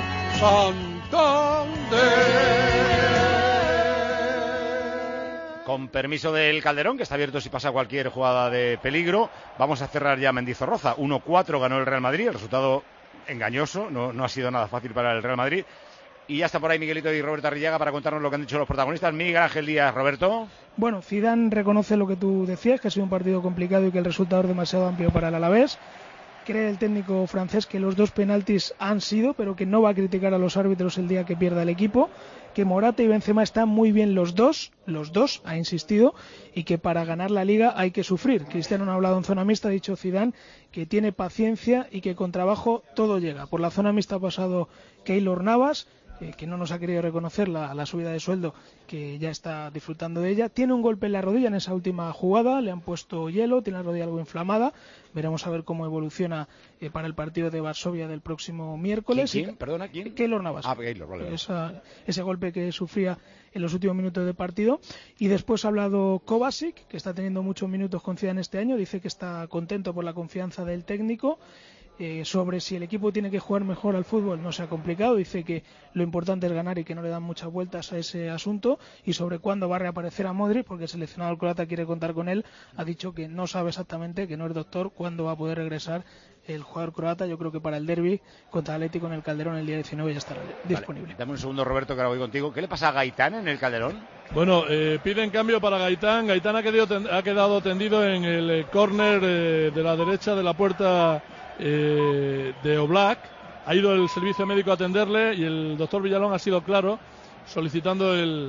Con permiso del Calderón, que está abierto si pasa cualquier jugada de peligro, vamos a cerrar ya Mendizorroza. 1-4 ganó el Real Madrid, el resultado engañoso, no ha sido nada fácil para el Real Madrid. Y ya está por ahí Miguelito y Roberto Arrillaga para contarnos lo que han dicho los protagonistas. Miguel Ángel Díaz, Roberto. Bueno, Zidane reconoce lo que tú decías, que ha sido un partido complicado y que el resultado es demasiado amplio para el Alavés. Cree el técnico francés que los 2 penaltis han sido, pero que no va a criticar a los árbitros el día que pierda el equipo, que Morata y Benzema están muy bien los dos, ha insistido, y que para ganar la Liga hay que sufrir. Cristiano no ha hablado en zona mixta, ha dicho Zidane que tiene paciencia y que con trabajo todo llega. Por la zona mixta ha pasado Keylor Navas, que no nos ha querido reconocer la subida de sueldo, que ya está disfrutando de ella. Tiene un golpe en la rodilla en esa última jugada, le han puesto hielo, tiene la rodilla algo inflamada. Veremos a ver cómo evoluciona para el partido de Varsovia del próximo miércoles. ¿Quién? Perdona, ¿quién? Keylor Navas. Keylor, vale. Ese golpe que sufría en los últimos minutos de partido. Y después ha hablado Kovacic, que está teniendo muchos minutos con Zidane este año. Dice que está contento por la confianza del técnico. Sobre si el equipo tiene que jugar mejor al fútbol no se ha complicado, dice que lo importante es ganar y que no le dan muchas vueltas a ese asunto, y sobre cuándo va a reaparecer a Modric, porque el seleccionador croata quiere contar con él, ha dicho que no sabe exactamente, que no es doctor, cuándo va a poder regresar el jugador croata. Yo creo que para el derbi contra el Atlético en el Calderón el día 19 ya estará disponible. Dame un segundo, Roberto, que ahora voy contigo. ¿Qué le pasa a Gaitán en el Calderón? Bueno, piden cambio para Gaitán. Gaitán ha quedado tendido en el córner de la derecha de la puerta de Oblak. Ha ido el servicio médico a atenderle y el doctor Villalón ha sido claro solicitando el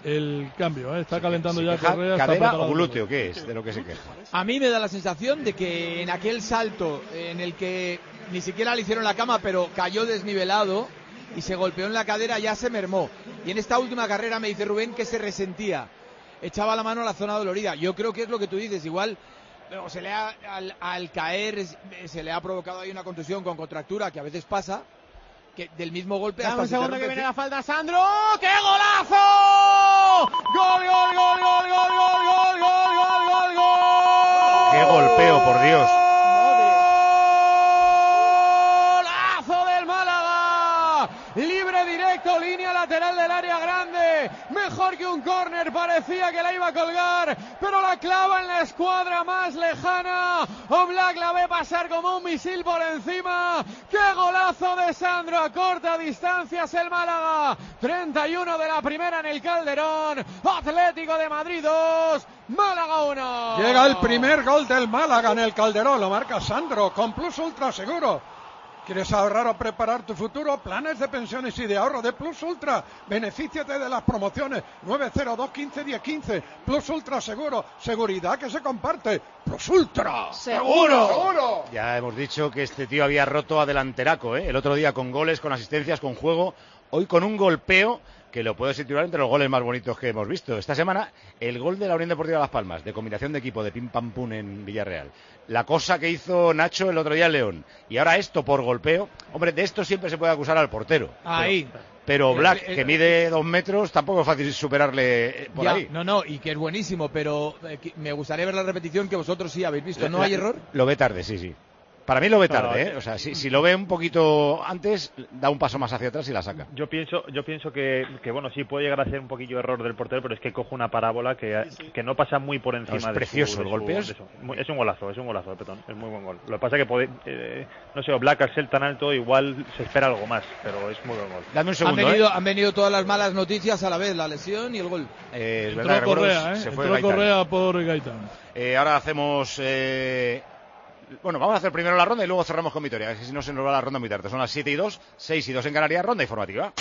el cambio. Está calentando ya queja, Correa. ¿Cadera o glúteo? ¿Qué es de lo que se queja? A mí me da la sensación de que en aquel salto en el que ni siquiera le hicieron la cama, pero cayó desnivelado y se golpeó en la cadera, ya se mermó. Y en esta última carrera me dice Rubén que se resentía, echaba la mano a la zona dolorida. Yo creo que es lo que tú dices, igual se le ha, al caer se le ha provocado ahí una contusión con contractura, que a veces pasa, que del mismo golpe. Dame hasta un segundo que viene la falta. falta, Sandro. ¡Qué golazo! ¡Gol, gol, gol, gol, gol, gol, gol, gol, gol, gol, gol! ¡Qué golpeo, por Dios! ¡Golazo del Málaga! Libre directo, línea lateral del área grande. Mejor que un córner, parecía que la iba a colgar, pero la clava en la escuadra más lejana. Oblak la ve pasar como un misil por encima. ¡Qué golazo de Sandro a corta distancia! Es el Málaga. 31 de la primera en el Calderón. Atlético de Madrid 2, Málaga 1. Llega el primer gol del Málaga en el Calderón, lo marca Sandro con Plus Ultra Seguro. ¿Quieres ahorrar o preparar tu futuro? Planes de pensiones y de ahorro de Plus Ultra. Benefíciate de las promociones 902 15 10 15. Plus Ultra Seguro. Seguridad que se comparte. Plus Ultra. ¡Seguro! Ya hemos dicho que este tío había roto a delanteraco, ¿eh? El otro día con goles, con asistencias, con juego. Hoy con un golpeo que lo puedo situar entre los goles más bonitos que hemos visto. Esta semana, el gol de la Unión Deportiva Las Palmas, de combinación de equipo de pim pam pum en Villarreal. La cosa que hizo Nacho el otro día en León. Y ahora esto por golpeo. Hombre, de esto siempre se puede acusar al portero. Ahí. Pero Black, que mide 2 metros, tampoco es fácil superarle por ahí. No, y que es buenísimo, pero me gustaría ver la repetición que vosotros sí habéis visto. ¿No hay error? Lo ve tarde, sí. Para mí lo ve tarde, ¿eh? O sea, si lo ve un poquito antes, da un paso más hacia atrás y la saca. Yo pienso que bueno, sí puede llegar a ser un poquillo error del portero, pero es que coge una parábola que no pasa muy por encima. Es precioso el golpe. Es un golazo de Petón, es muy buen gol. Lo que pasa es que no sé, Black al ser tan alto igual se espera algo más, pero es muy buen gol. Dame un segundo. Han venido todas las malas noticias a la vez, la lesión y el gol. Es verdad, Correa, se fue entró Correa por Gaitán. Ahora hacemos bueno, vamos a hacer primero la ronda y luego cerramos con Vitoria, que si no se nos va la ronda muy tarde. Son las 7:02, 6:02 en Canarias, ronda informativa.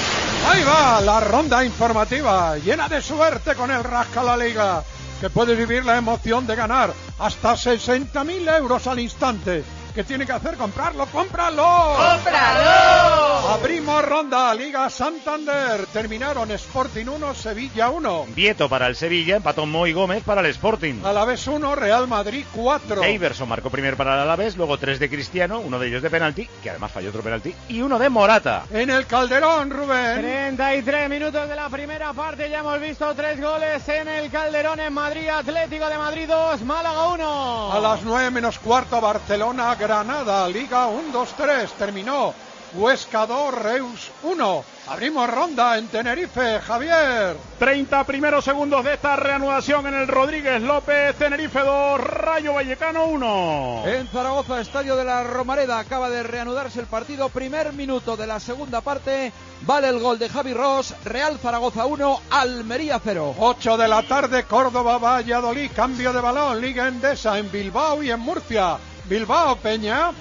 Ahí va la ronda informativa, llena de suerte con el Rasca la Liga, que puedes vivir la emoción de ganar hasta 60.000 euros al instante. ¿Qué tiene que hacer? ¡Comprarlo! ¡Cómpralo! ¡Cómpralo! Abrimos ronda, Liga Santander. Terminaron Sporting 1, Sevilla 1. Vieto para el Sevilla, empató Moy Gómez para el Sporting. Alavés 1, Real Madrid 4. Iverson marcó primero para el Alavés, luego 3 de Cristiano, uno de ellos de penalti, que además falló otro penalti, y uno de Morata. En el Calderón, Rubén. 33 minutos de la primera parte, ya hemos visto 3 goles en el Calderón en Madrid. Atlético de Madrid 2, Málaga 1. A las 9 menos cuarto, Barcelona, Granada, Liga 1-2-3, terminó. Huesca 2, Reus 1. Abrimos ronda en Tenerife, Javier. 30 primeros segundos de esta reanudación en el Rodríguez López. Tenerife 2, Rayo Vallecano 1. En Zaragoza, estadio de la Romareda, acaba de reanudarse el partido. Primer minuto de la segunda parte. Vale el gol de Javi Ross. Real Zaragoza 1, Almería 0. 8 de la tarde, Córdoba, Valladolid. Cambio de balón, Liga Endesa en Bilbao y en Murcia. Bilbao, Peña.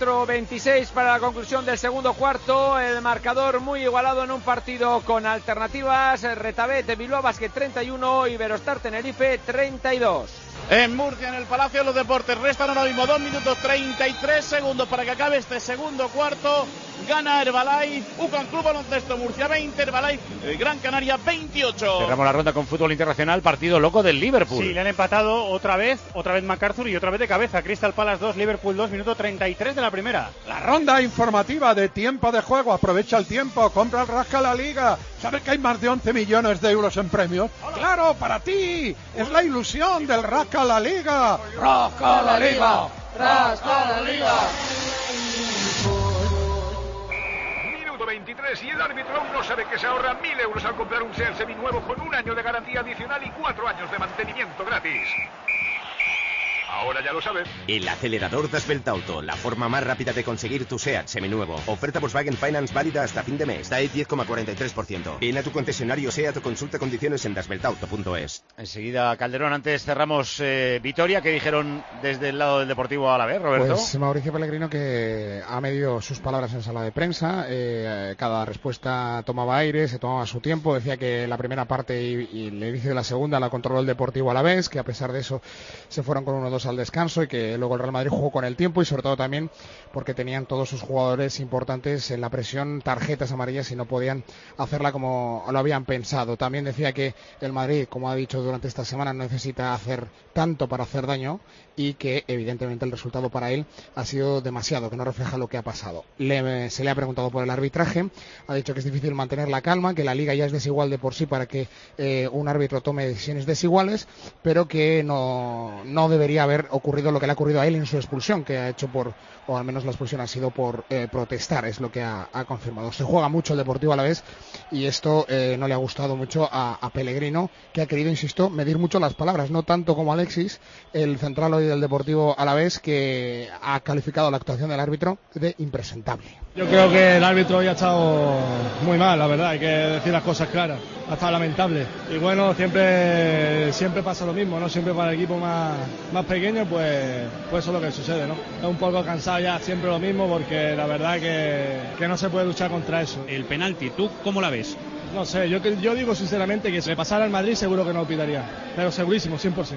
4:26 para la conclusión del segundo cuarto. El marcador muy igualado en un partido con alternativas. Retabet de Bilbao Basket 31, Iberostar Tenerife 32. En Murcia, en el Palacio de los Deportes, restan ahora mismo 2 minutos 33 segundos para que acabe este segundo cuarto. Gana Herbalife, UCAM Club Baloncesto Murcia 20, Herbalife Gran Canaria 28. Cerramos la ronda con fútbol internacional, partido loco del Liverpool. Sí, le han empatado otra vez MacArthur y otra vez de cabeza. Crystal Palace 2, Liverpool 2, minuto 33 de la primera. La ronda informativa de tiempo de juego, aprovecha el tiempo, compra el Rasca la Liga. ¿Sabes que hay más de 11 millones de euros en premios? ¡Hola! ¡Claro, para ti! Es la ilusión del Rasca la Liga. ¡Rasca la Liga! ¡Rasca la Liga! 23 y el árbitro aún no sabe que se ahorra 1.000 euros al comprar un SEAT seminuevo con 1 año de garantía adicional y 4 años de mantenimiento gratis. Ahora ya lo sabes. El acelerador Das Auto, la forma más rápida de conseguir tu SEAT seminuevo. Oferta Volkswagen Finance válida hasta fin de mes. TAE 10,43%. Ven a tu concesionario SEAT o consulta condiciones en dasbeltauto.es. Enseguida Calderón, antes cerramos Vitoria. ¿Qué dijeron desde el lado del Deportivo Alavés, Roberto? Pues Mauricio Pellegrino, que ha medido sus palabras en sala de prensa. Cada respuesta tomaba aire, se tomaba su tiempo. Decía que la primera parte y el inicio de la segunda la controló el Deportivo Alavés, que a pesar de eso se fueron con 1-2 al descanso y que luego el Real Madrid jugó con el tiempo, y sobre todo también porque tenían todos sus jugadores importantes en la presión, tarjetas amarillas, y no podían hacerla como lo habían pensado. También decía que el Madrid, como ha dicho durante esta semana, no necesita hacer tanto para hacer daño, y que evidentemente el resultado para él ha sido demasiado, que no refleja lo que ha pasado. Se le ha preguntado por el arbitraje, ha dicho que es difícil mantener la calma, que la liga ya es desigual de por sí para que un árbitro tome decisiones desiguales, pero que no debería haber ocurrido lo que le ha ocurrido a él en su expulsión, que ha hecho o al menos la expulsión ha sido por protestar, es lo que ha confirmado. Se juega mucho el Deportivo Alavés, y esto no le ha gustado mucho a Pellegrino, que ha querido, insisto, medir mucho las palabras, no tanto como Alexis, el central hoy del Deportivo Alavés, que ha calificado la actuación del árbitro de impresentable. Yo creo que el árbitro hoy ha estado muy mal, la verdad, hay que decir las cosas claras, ha estado lamentable. Y bueno, siempre pasa lo mismo, ¿no? Siempre para el equipo más pequeño, pues eso es lo que sucede, ¿no? Es un poco cansado ya siempre lo mismo, porque la verdad que no se puede luchar contra eso. El penalti, ¿tú cómo la ves? No sé, yo digo sinceramente que si le pasara al Madrid seguro que no lo pitaría, pero segurísimo, 100%.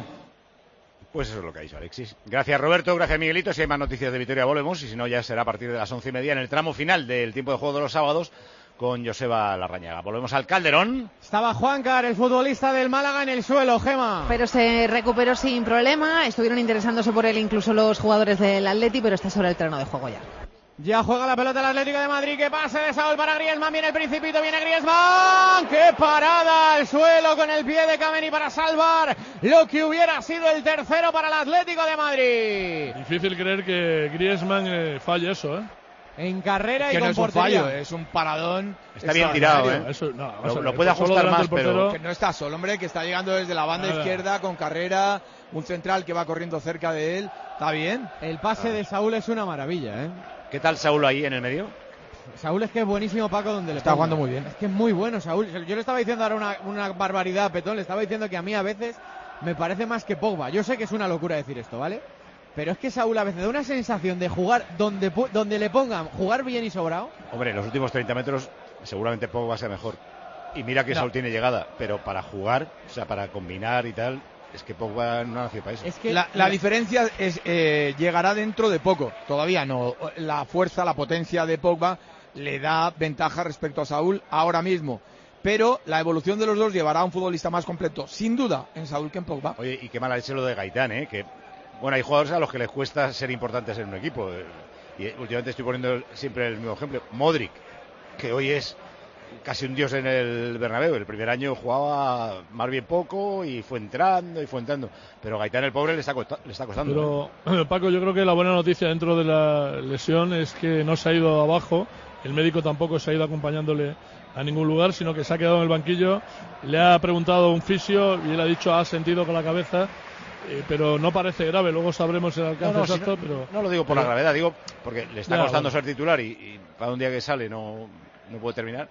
Pues eso es lo que ha dicho Alexis. Gracias, Roberto, gracias, Miguelito. Si hay más noticias de Vitoria volvemos, y si no ya será a partir de las 11:30 en el tramo final del tiempo de juego de los sábados con Joseba Larrañaga. Volvemos al Calderón. Estaba Juancar, el futbolista del Málaga, en el suelo, Gema. Pero se recuperó sin problema, estuvieron interesándose por él incluso los jugadores del Atleti, pero está sobre el terreno de juego ya. Ya juega la pelota el Atlético de Madrid, que pase de Saúl para Griezmann, viene el Principito, viene Griezmann, qué parada al suelo con el pie de Kameni para salvar lo que hubiera sido el tercero para el Atlético de Madrid. Difícil creer que Griezmann falle eso, ¿eh? En carrera y que con no es un portería. fallo, es un paradón. Está bien tirado, ¿eh? Eso, no, lo puede ajustar más, pero... Que no está solo, hombre, que está llegando desde la banda izquierda con carrera, un central que va corriendo cerca de él, está bien. El pase de Saúl es una maravilla, ¿eh? ¿Qué tal Saúl ahí en el medio? Saúl es que es buenísimo, Paco, donde le está jugando muy bien. Es que es muy bueno Saúl. Yo le estaba diciendo ahora una barbaridad a Petón, le estaba diciendo que a mí a veces me parece más que Pogba. Yo sé que es una locura decir esto, ¿vale? Pero es que Saúl a veces da una sensación de jugar donde le pongan jugar bien y sobrado. Hombre, en los últimos 30 metros seguramente Pogba sea mejor. Y mira que Saúl tiene llegada, pero para jugar, o sea, para combinar y tal, es que Pogba no nació para eso. Es que la diferencia es llegará dentro de poco. Todavía no. La fuerza, la potencia de Pogba le da ventaja respecto a Saúl ahora mismo. Pero la evolución de los dos llevará a un futbolista más completo, sin duda, en Saúl que en Pogba. Oye, y qué mala leche lo de Gaitán, ¿eh? Que, bueno, hay jugadores a los que les cuesta ser importantes en un equipo. Y últimamente estoy poniendo siempre el mismo ejemplo. Modric, que hoy es casi un dios en el Bernabéu. El primer año jugaba más bien poco y fue entrando. Pero Gaitán, el pobre, le está costando. Pero Paco, yo creo que la buena noticia dentro de la lesión es que no se ha ido abajo. El médico tampoco se ha ido acompañándole a ningún lugar, sino que se ha quedado en el banquillo. Le ha preguntado un fisio y él ha dicho ha sentido con la cabeza. Pero no parece grave, luego sabremos el alcance exacto. Pero no lo digo por la gravedad, digo porque le está costando ser titular y para un día que sale no puede terminar.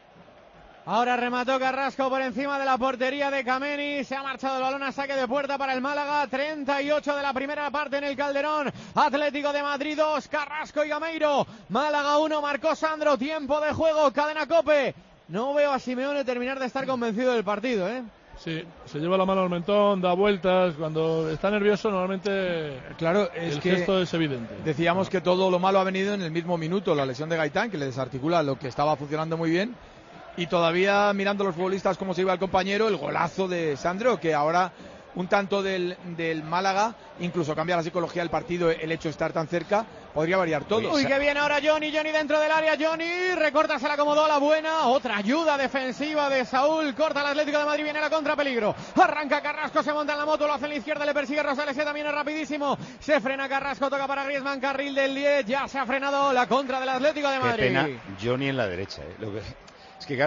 Ahora remató Carrasco por encima de la portería de Kameni. Se ha marchado el balón a saque de puerta para el Málaga. 38 de la primera parte en el Calderón. Atlético de Madrid 2, Carrasco y Gameiro. Málaga 1, marcó Sandro. Tiempo de juego, cadena COPE. No veo a Simeone terminar de estar convencido del partido, ¿eh? Sí, se lleva la mano al mentón, da vueltas. Cuando está nervioso normalmente claro, el gesto es evidente. Decíamos que todo lo malo ha venido en el mismo minuto. La lesión de Gaitán, que le desarticula lo que estaba funcionando muy bien. Y todavía mirando los futbolistas cómo se iba el compañero, el golazo de Sandro, que ahora un tanto del Málaga, incluso cambia la psicología del partido, el hecho de estar tan cerca, podría variar todo. Uy, que viene ahora Johnny dentro del área, Johnny, recorta, se la acomodó a la buena, otra ayuda defensiva de Saúl, corta el Atlético de Madrid, viene la contra, peligro, arranca Carrasco, se monta en la moto, lo hace en la izquierda, le persigue Rosales, también es rapidísimo, se frena Carrasco, toca para Griezmann, carril del 10, ya se ha frenado la contra del Atlético de Madrid. Qué pena Johnny en la derecha, Es que claro,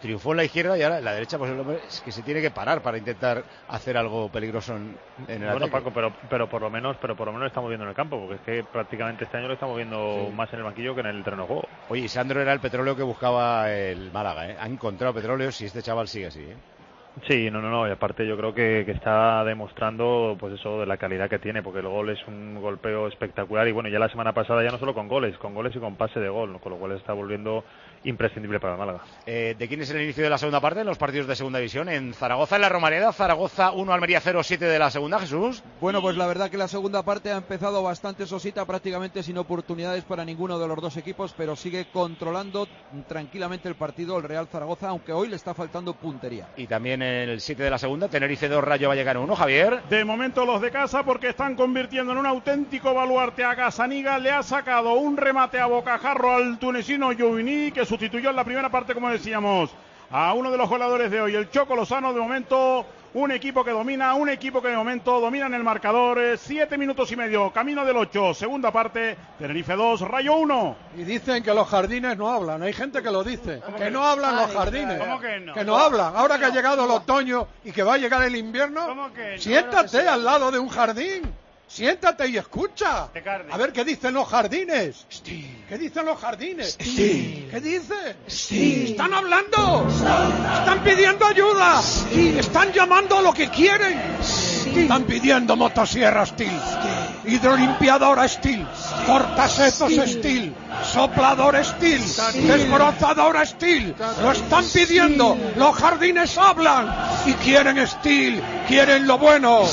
triunfó en la izquierda y ahora en la derecha pues el hombre es que se tiene que parar para intentar hacer algo peligroso en el bueno, ataque. Paco, pero por lo menos lo estamos viendo en el campo, porque es que prácticamente este año lo estamos viendo más en el banquillo que en el terreno de juego. Oye, Sandro era el petróleo que buscaba el Málaga, ¿eh? Ha encontrado petróleo si este chaval sigue así, ¿eh? Sí, no, y aparte yo creo que está demostrando pues eso de la calidad que tiene, porque el gol es un golpeo espectacular y bueno, ya la semana pasada ya no solo con goles y con pase de gol, con lo cual está volviendo imprescindible para el Málaga. ¿De quién es el inicio de la segunda parte en los partidos de segunda división? En Zaragoza, en la Romareda, Zaragoza 1, Almería 0, 7 de la segunda, Jesús. Bueno, pues la verdad que la segunda parte ha empezado bastante sosita, prácticamente sin oportunidades para ninguno de los dos equipos, pero sigue controlando tranquilamente el partido el Real Zaragoza, aunque hoy le está faltando puntería. Y también en el 7 de la segunda, Tenerife 2, Rayo Vallecano 1, Javier. De momento los de casa, porque están convirtiendo en un auténtico baluarte a Gasaniga. Le ha sacado un remate a bocajarro al tunecino Youni, que sustituyó en la primera parte, como decíamos, a uno de los goleadores de hoy, el Choco Lozano. De momento un equipo que domina, de momento domina en el marcador. 7 minutos y medio, camino del 8, segunda parte, Tenerife 2, Rayo 1. Y dicen que los jardines no hablan, hay gente que lo dice, que no hablan los jardines. ¿Cómo que no? Que no hablan, ahora que ha llegado el otoño y que va a llegar el invierno, siéntate al lado de un jardín. Siéntate y escucha. A ver qué dicen los jardines. ¿Qué dicen los jardines? ¿Qué dicen? Están hablando. Están pidiendo ayuda. Están llamando a lo que quieren. Están pidiendo motosierra Steel, hidrolimpiadora Steel, cortasetos Steel, soplador Steel, desbrozadora Steel. Lo están pidiendo. Los jardines hablan y quieren Steel, quieren lo bueno.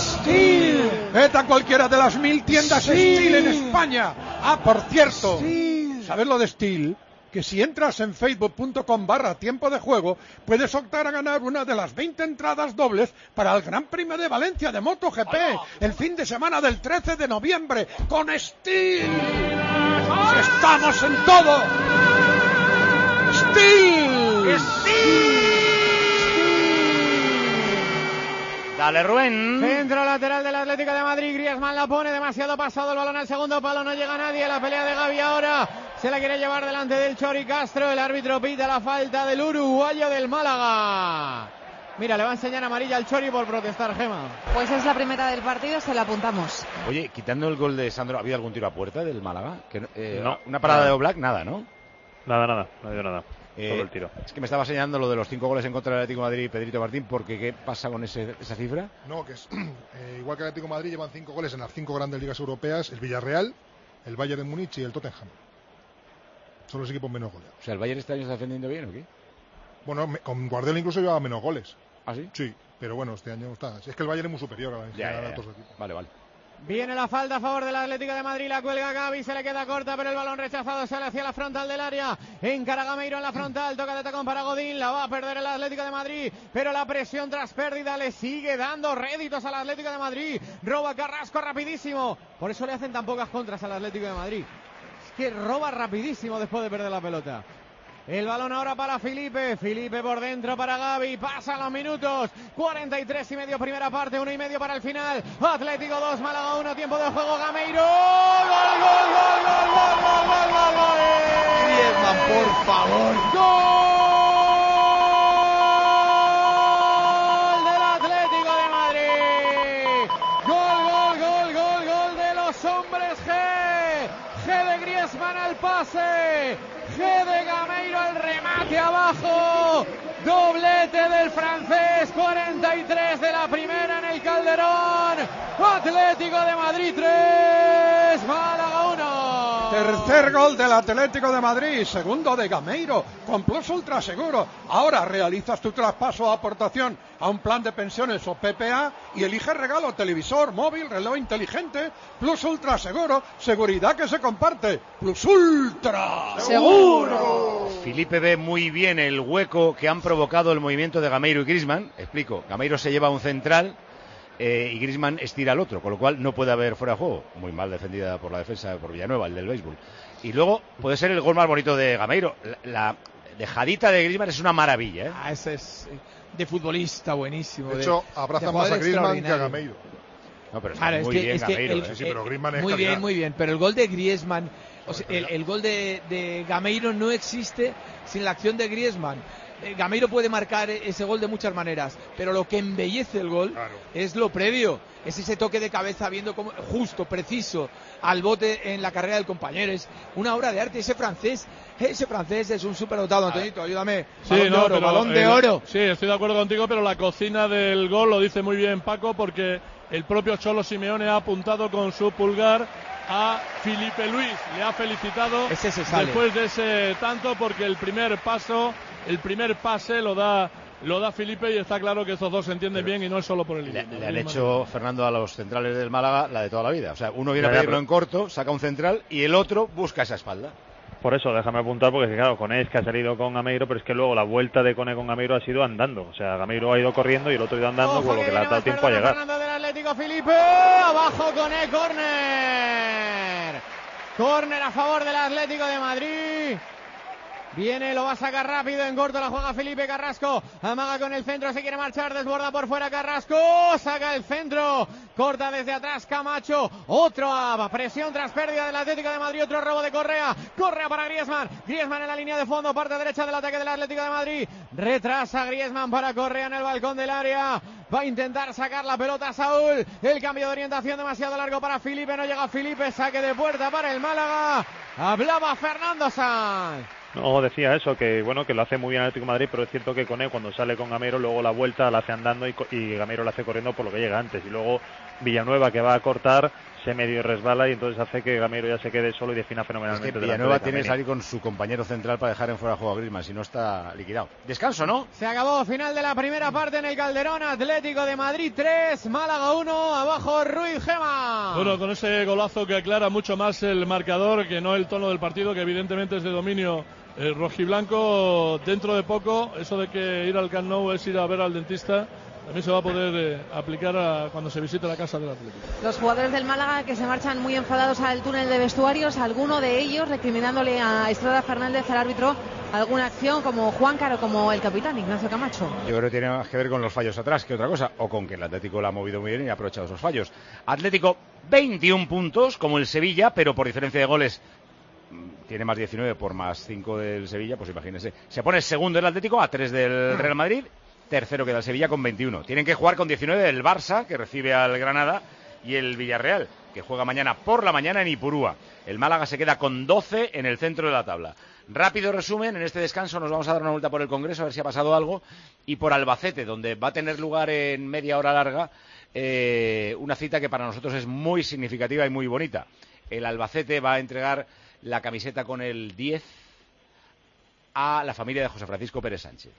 Vete a cualquiera de las 1000 tiendas Steel en España. Ah, por cierto, ¿sabes lo de Steel? Que si entras en facebook.com/tiempo de juego, puedes optar a ganar una de las 20 entradas dobles para el Gran Premio de Valencia de MotoGP, el fin de semana del 13 de noviembre, con Steel. ¡Estamos en todo! ¡Steel! Dale, Rubén. Centro lateral del Atlético de Madrid. Griezmann la pone demasiado pasado. El balón al segundo palo. No llega nadie. La pelea de Gavi ahora. Se la quiere llevar delante del Chori Castro. El árbitro pita la falta del uruguayo del Málaga. Mira, le va a enseñar amarilla al Chori por protestar, Gema. Pues es la primera del partido. Se la apuntamos. Oye, quitando el gol de Sandro, ¿ha habido algún tiro a puerta del Málaga? No. Una parada de Oblak, nada, ¿no? Nada, no ha habido nada. Solo el tiro. Es que me estaba señalando lo de los 5 goles en contra del Atlético de Madrid y Pedrito Martín, porque ¿qué pasa con esa cifra? No, que es igual que el Atlético de Madrid llevan 5 goles en las 5 grandes ligas europeas, el Villarreal, el Bayern de Múnich y el Tottenham. Son los equipos menos goleados. O sea, ¿el Bayern este año está defendiendo bien o qué? Bueno, con Guardiola incluso llevaba menos goles. ¿Ah, sí? Sí, pero bueno, este año está. Es que el Bayern es muy superior a la otros equipos. Vale. Viene la falta a favor del Atlético de Madrid, la cuelga Gavi, se le queda corta, pero el balón rechazado sale hacia la frontal del área. Encara Gameiro en la frontal, toca de tacón para Godín, la va a perder el Atlético de Madrid, pero la presión tras pérdida le sigue dando réditos al Atlético de Madrid. Roba Carrasco rapidísimo, por eso le hacen tan pocas contras al Atlético de Madrid. Es que roba rapidísimo después de perder la pelota. El balón ahora para Felipe por dentro para Gavi, pasan los minutos, 43 y medio primera parte, 1 y medio para el final. Atlético 2, Málaga 1, tiempo de juego, Gameiro, gol. Griezmann, por favor. Gol del Atlético de Madrid. Gol de los hombres G de Griezmann al pase. G de Gameiro al remate abajo, doblete del francés, 43 de la primera en el Calderón. Atlético de Madrid 3, Málaga 1. Tercer gol del Atlético de Madrid, segundo de Gameiro, con Plus Ultra Seguro. Ahora realizas tu traspaso o aportación a un plan de pensiones o PPA y eliges regalo, televisor, móvil, reloj inteligente. Plus Ultra Seguro, seguridad que se comparte. Plus Ultra Seguro. Felipe ve muy bien el hueco que han provocado el movimiento de Gameiro y Griezmann. Explico, Gameiro se lleva a un central y Griezmann estira al otro, con lo cual no puede haber fuera de juego. Muy mal defendida por la defensa por Villanueva, el del béisbol. Y luego puede ser el gol más bonito de Gameiro. La dejadita de Griezmann es una maravilla, ¿eh? Ese es de futbolista buenísimo. De hecho, abraza más a Griezmann que a Gameiro. No, pero está muy bien Gameiro. Sí, pero Griezmann es muy bien. Pero el gol de Griezmann, o sea, el gol de Gameiro no existe sin la acción de Griezmann. Gameiro puede marcar ese gol de muchas maneras, pero lo que embellece el gol es lo previo, es ese toque de cabeza viendo cómo, justo, preciso, al bote en la carrera del compañero. Es una obra de arte. Ese francés es un superdotado, Antonito, ayúdame. Sí, balón de oro. Sí, estoy de acuerdo contigo, pero la cocina del gol lo dice muy bien Paco, porque el propio Cholo Simeone ha apuntado con su pulgar a Filipe Luis, le ha felicitado después de ese tanto, porque el primer pase lo da Filipe, y está claro que estos dos se entienden bien y no es solo por el idioma. Le han hecho, Fernando, a los centrales del Málaga la de toda la vida. O sea, uno viene a pedirlo en corto, saca un central y el otro busca esa espalda. Por eso, déjame apuntar, porque claro, Koné es que ha salido con Gameiro, pero es que luego la vuelta de Koné con Gameiro ha sido andando. O sea, Gameiro ha ido corriendo y el otro ha ido andando, con lo que le ha dado tiempo a llegar. Fernando del Atlético, Filipe, abajo Koné, córner. Córner a favor del Atlético de Madrid. Viene, lo va a sacar rápido, en corto la juega Felipe Carrasco, amaga con el centro, se quiere marchar, desborda por fuera Carrasco, saca el centro, corta desde atrás Camacho, otra presión tras pérdida del Atlético de Madrid, otro robo de Correa para Griezmann en la línea de fondo, parte derecha del ataque del Atlético de Madrid, retrasa Griezmann para Correa en el balcón del área, va a intentar sacar la pelota Saúl, el cambio de orientación demasiado largo para Felipe, no llega Felipe, saque de puerta para el Málaga, hablaba Fernando Sanz. No, decía eso, que bueno, que lo hace muy bien el Atlético de Madrid, pero es cierto que Koné cuando sale con Gameiro, luego la vuelta la hace andando y Gameiro la hace corriendo por lo que llega antes, y luego Villanueva, que va a cortar, se medio resbala y entonces hace que Gameiro ya se quede solo y defina fenomenalmente. Es que Villanueva tiene que salir con su compañero central para dejar en fuera de juego a Griezmann, si no está liquidado. Descanso, ¿no? Se acabó, final de la primera parte en el Calderón, Atlético de Madrid 3, Málaga 1, abajo Ruiz Gema. Bueno, con ese golazo que aclara mucho más el marcador, que no el tono del partido, que evidentemente es de dominio rojiblanco. Dentro de poco, eso de que ir al Camp Nou es ir a ver al dentista, también se va a poder aplicar cuando se visite la casa del Atlético. Los jugadores del Málaga que se marchan muy enfadados al túnel de vestuarios, alguno de ellos recriminándole a Estrada Fernández, al árbitro, alguna acción, como Juancar o como el capitán Ignacio Camacho. Yo creo que tiene más que ver con los fallos atrás que otra cosa, o con que el Atlético la ha movido muy bien y ha aprovechado esos fallos. Atlético 21 puntos, como el Sevilla, pero por diferencia de goles tiene más 19 por más 5 del Sevilla, pues imagínense. Se pone segundo el Atlético a 3 del Real Madrid, tercero queda el Sevilla con 21. Tienen que jugar con 19 el Barça, que recibe al Granada, y el Villarreal, que juega mañana por la mañana en Ipurúa. El Málaga se queda con 12 en el centro de la tabla. Rápido resumen, en este descanso nos vamos a dar una vuelta por el Congreso a ver si ha pasado algo, y por Albacete, donde va a tener lugar en media hora larga una cita que para nosotros es muy significativa y muy bonita. El Albacete va a entregar la camiseta con el 10 a la familia de José Francisco Pérez Sánchez,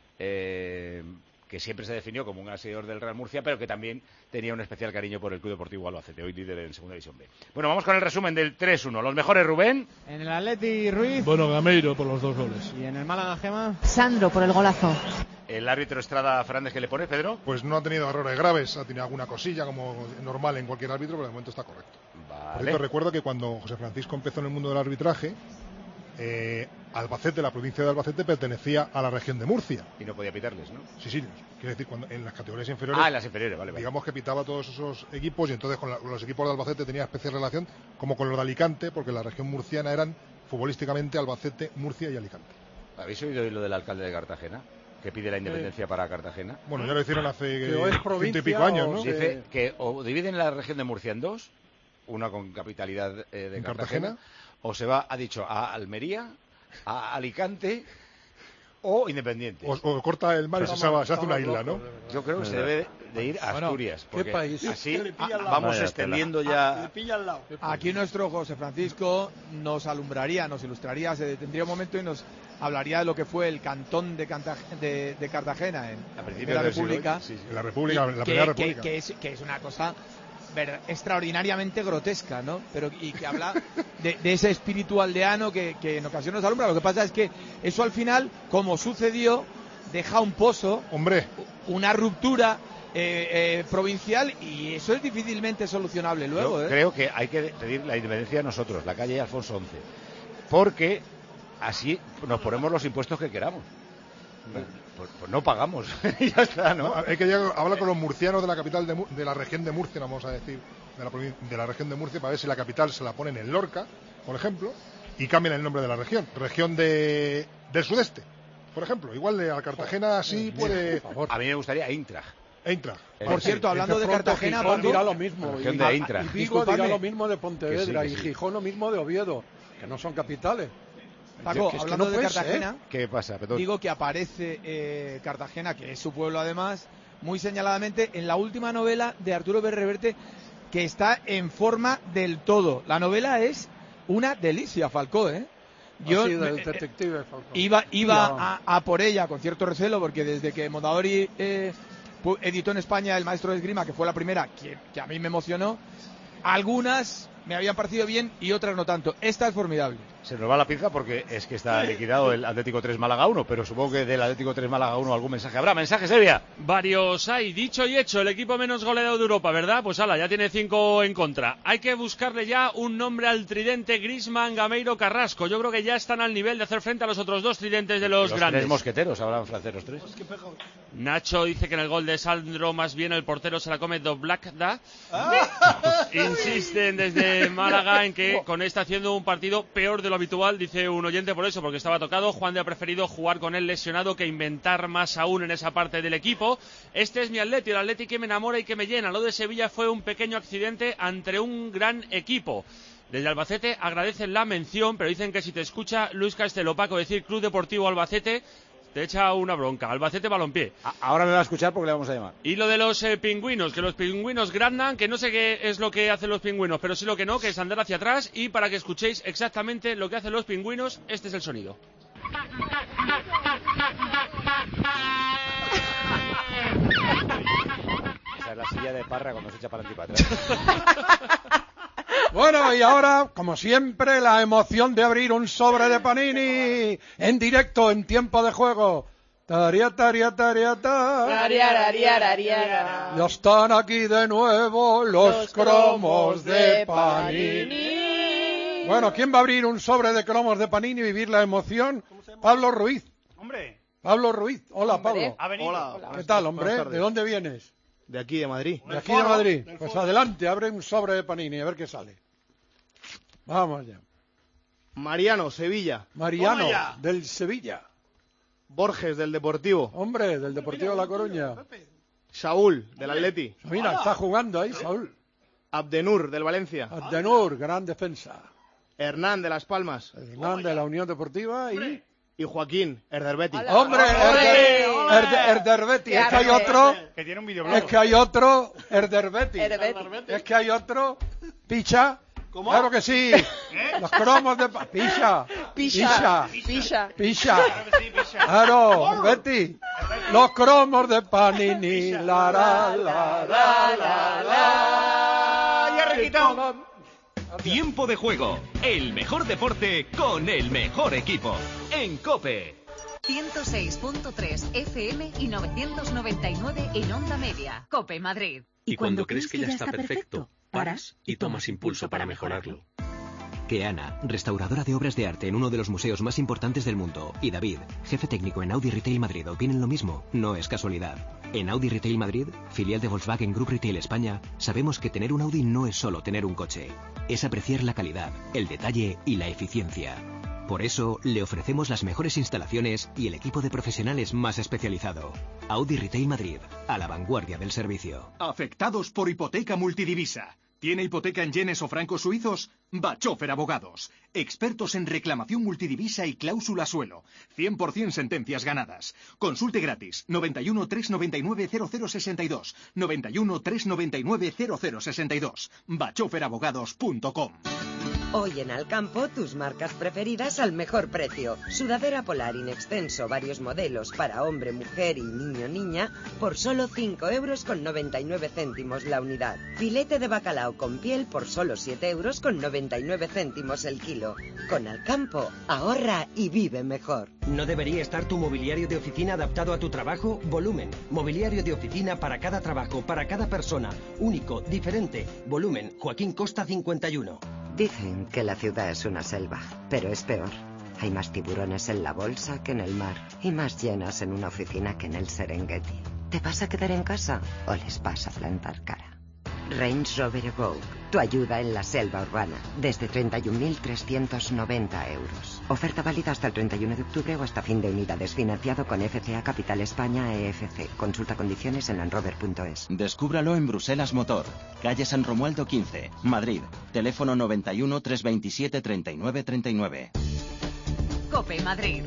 que siempre se definió como un gran seguidor del Real Murcia, pero que también tenía un especial cariño por el Club Deportivo Albacete, hoy líder en Segunda División B. Bueno, vamos con el resumen del 3-1. Los mejores, Rubén. En el Atleti, Ruiz. Bueno, Gameiro por los 2 goles. Y en el Málaga, Gema. Sandro por el golazo. El árbitro Estrada Fernández, ¿qué le pone, Pedro? Pues no ha tenido errores graves, ha tenido alguna cosilla como normal en cualquier árbitro, pero de momento está correcto. Vale. Por cierto, recuerdo que cuando José Francisco empezó en el mundo del arbitraje, Albacete, la provincia de Albacete, pertenecía a la región de Murcia. Y no podía pitarles, ¿no? Sí, quiere decir, cuando en las categorías inferiores. En las inferiores, vale. Digamos que pitaba todos esos equipos, y entonces con los equipos de Albacete tenía especial relación, como con los de Alicante, porque la región murciana eran futbolísticamente Albacete, Murcia y Alicante. ¿Habéis oído lo del alcalde de Cartagena? Que pide la independencia para Cartagena. Bueno, ya lo hicieron hace 100 y pico o años, ¿no? Dice que o dividen la región de Murcia en dos, una con capitalidad de Cartagena, o se va, ha dicho, a Almería, a Alicante o Independiente. O corta el mar y se hace una isla, ¿no? Yo creo que se debe de ir a Asturias, porque ¿qué país? así vamos extendiendo ya. Aquí nuestro José Francisco nos alumbraría, nos ilustraría, se detendría un momento y nos hablaría de lo que fue el cantón de Cartagena en la República. La República, la Primera República. Que es una cosa extraordinariamente grotesca, ¿no? Pero y que habla de ese espíritu aldeano que en ocasiones nos alumbra. Lo que pasa es que eso al final, como sucedió, deja un pozo, una ruptura provincial, y eso es difícilmente solucionable luego. Yo creo que hay que pedir la independencia a nosotros, la calle Alfonso XI, porque así nos ponemos los impuestos que queramos. Pues no pagamos. Ya está, ¿no? Hay que hablar con los murcianos de la capital de la región de Murcia, vamos a decir, de la región de Murcia, para ver si la capital se la ponen en Lorca, por ejemplo, y cambian el nombre de la región del sudeste. por ejemplo. Igual a Cartagena sí puede... A mí me gustaría Eintracht. Por cierto, hablando de Cartagena, Gijón dirá lo mismo. Y Vigo dirá lo mismo de Pontevedra. Y Gijón lo mismo de Oviedo, que no son capitales. Paco, hablando de Cartagena, ¿qué pasa, Petón? Digo que aparece Cartagena, que es su pueblo además, muy señaladamente en la última novela de Arturo Pérez Reverte, que está en forma del todo. La novela es una delicia, Falcó, ¿eh? Yo del detective Falcó. Iba a por ella con cierto recelo, porque desde que Mondadori editó en España El Maestro de Esgrima, que fue la primera que a mí me emocionó, algunas me habían parecido bien y otras no tanto. Esta es formidable. Se nos va la pinza porque es que está liquidado el Atlético 3 Málaga 1, pero supongo que del Atlético 3 Málaga 1 algún mensaje habrá. ¿Mensaje, Sevilla? Varios hay. Dicho y hecho, el equipo menos goleado de Europa, ¿verdad? Pues ala, ya tiene 5 en contra. Hay que buscarle ya un nombre al tridente Griezmann, Gameiro, Carrasco. Yo creo que ya están al nivel de hacer frente a los otros dos tridentes de los grandes. Tres mosqueteros, hablan francés los tres. Nacho dice que en el gol de Sandro más bien el portero se la come Doblakda. Insisten desde Málaga en que con está haciendo un partido peor de lo habitual, dice un oyente, por eso, porque estaba tocado. Juan de ha preferido jugar con él lesionado que inventar más aún en esa parte del equipo. Este es mi Atleti, el Atleti que me enamora y que me llena. Lo de Sevilla fue un pequeño accidente ante un gran equipo. Desde Albacete agradecen la mención, pero dicen que si te escucha Luis Castelo, Paco, decir Club Deportivo Albacete, te echa una bronca. Albacete Balompié. Ahora me va a escuchar porque le vamos a llamar. Y lo de los pingüinos, que los pingüinos grandan, que no sé qué es lo que hacen los pingüinos, pero sí lo que no, que es andar hacia atrás. Y para que escuchéis exactamente lo que hacen los pingüinos, este es el sonido. Esa es la silla de Parra cuando se echa para adelante y para atrás. Bueno, y ahora, como siempre, la emoción de abrir un sobre de Panini en directo, en tiempo de juego. Taria. Ya están aquí de nuevo los cromos de Panini. Bueno, ¿quién va a abrir un sobre de cromos de Panini y vivir la emoción? Pablo Ruiz. Hombre. Pablo Ruiz. Hola, Pablo. Hola. ¿Qué tal, hombre? ¿De dónde vienes? De aquí, de Madrid. De aquí de Madrid. Pues adelante, abre un sobre de Panini, a ver qué sale. Vamos ya. Mariano, Sevilla. Mariano, del Sevilla. Borges, del Deportivo. Hombre, del Deportivo La Coruña. Saúl, del Atleti. Mira, está jugando ahí, Saúl. Abdenur, del Valencia. Abdenur, gran defensa. Hernán, de Las Palmas. Hernán, de la Unión Deportiva. Y Joaquín, Erderbeti. ¡Hombre! Erderbeti. Es que hay otro. Que tiene un videoblog. Es que hay otro. Erderbeti. Es que hay otro. Picha. ¿Cómo? Claro que sí. Los cromos de Picha. Claro, Betty. Los cromos de Panini. Tiempo de juego. El mejor deporte con el mejor equipo. En COPE. 106.3 FM y 999 en onda media. COPE Madrid. Y cuando crees que ya está perfecto, paras y tomas impulso para mejorarlo. Keana, restauradora de obras de arte en uno de los museos más importantes del mundo, y David, jefe técnico en Audi Retail Madrid, opinen lo mismo. No es casualidad. En Audi Retail Madrid, filial de Volkswagen Group Retail España, sabemos que tener un Audi no es solo tener un coche. Es apreciar la calidad, el detalle y la eficiencia. Por eso, le ofrecemos las mejores instalaciones y el equipo de profesionales más especializado. Audi Retail Madrid, a la vanguardia del servicio. Afectados por hipoteca multidivisa. ¿Tiene hipoteca en yenes o francos suizos? Bachofer Abogados. Expertos en reclamación multidivisa y cláusula suelo. 100% sentencias ganadas. Consulte gratis. 91 399 0062. 91 399 0062. Bachoferabogados.com. Hoy en Alcampo, tus marcas preferidas al mejor precio. Sudadera polar in extenso, varios modelos para hombre, mujer y niño-niña por solo 5,99 € la unidad. Filete de bacalao con piel por solo 7,99 € el kilo. Con Alcampo, ahorra y vive mejor. ¿No debería estar tu mobiliario de oficina adaptado a tu trabajo? Volumen. Mobiliario de oficina para cada trabajo, para cada persona. Único, diferente. Volumen. Joaquín Costa 51. Dicen que la ciudad es una selva, pero es peor. Hay más tiburones en la bolsa que en el mar y más llenas en una oficina que en el Serengeti. ¿Te vas a quedar en casa o les vas a plantar cara? Range Rover Evoque, tu ayuda en la selva urbana, desde 31.390 euros. Oferta válida hasta el 31 de octubre o hasta fin de unidades, financiado con FCA Capital España EFC. Consulta condiciones en landrover.es. Descúbralo en Bruselas Motor, calle San Romualdo 15, Madrid. Teléfono 91 327 39 39. COPE Madrid.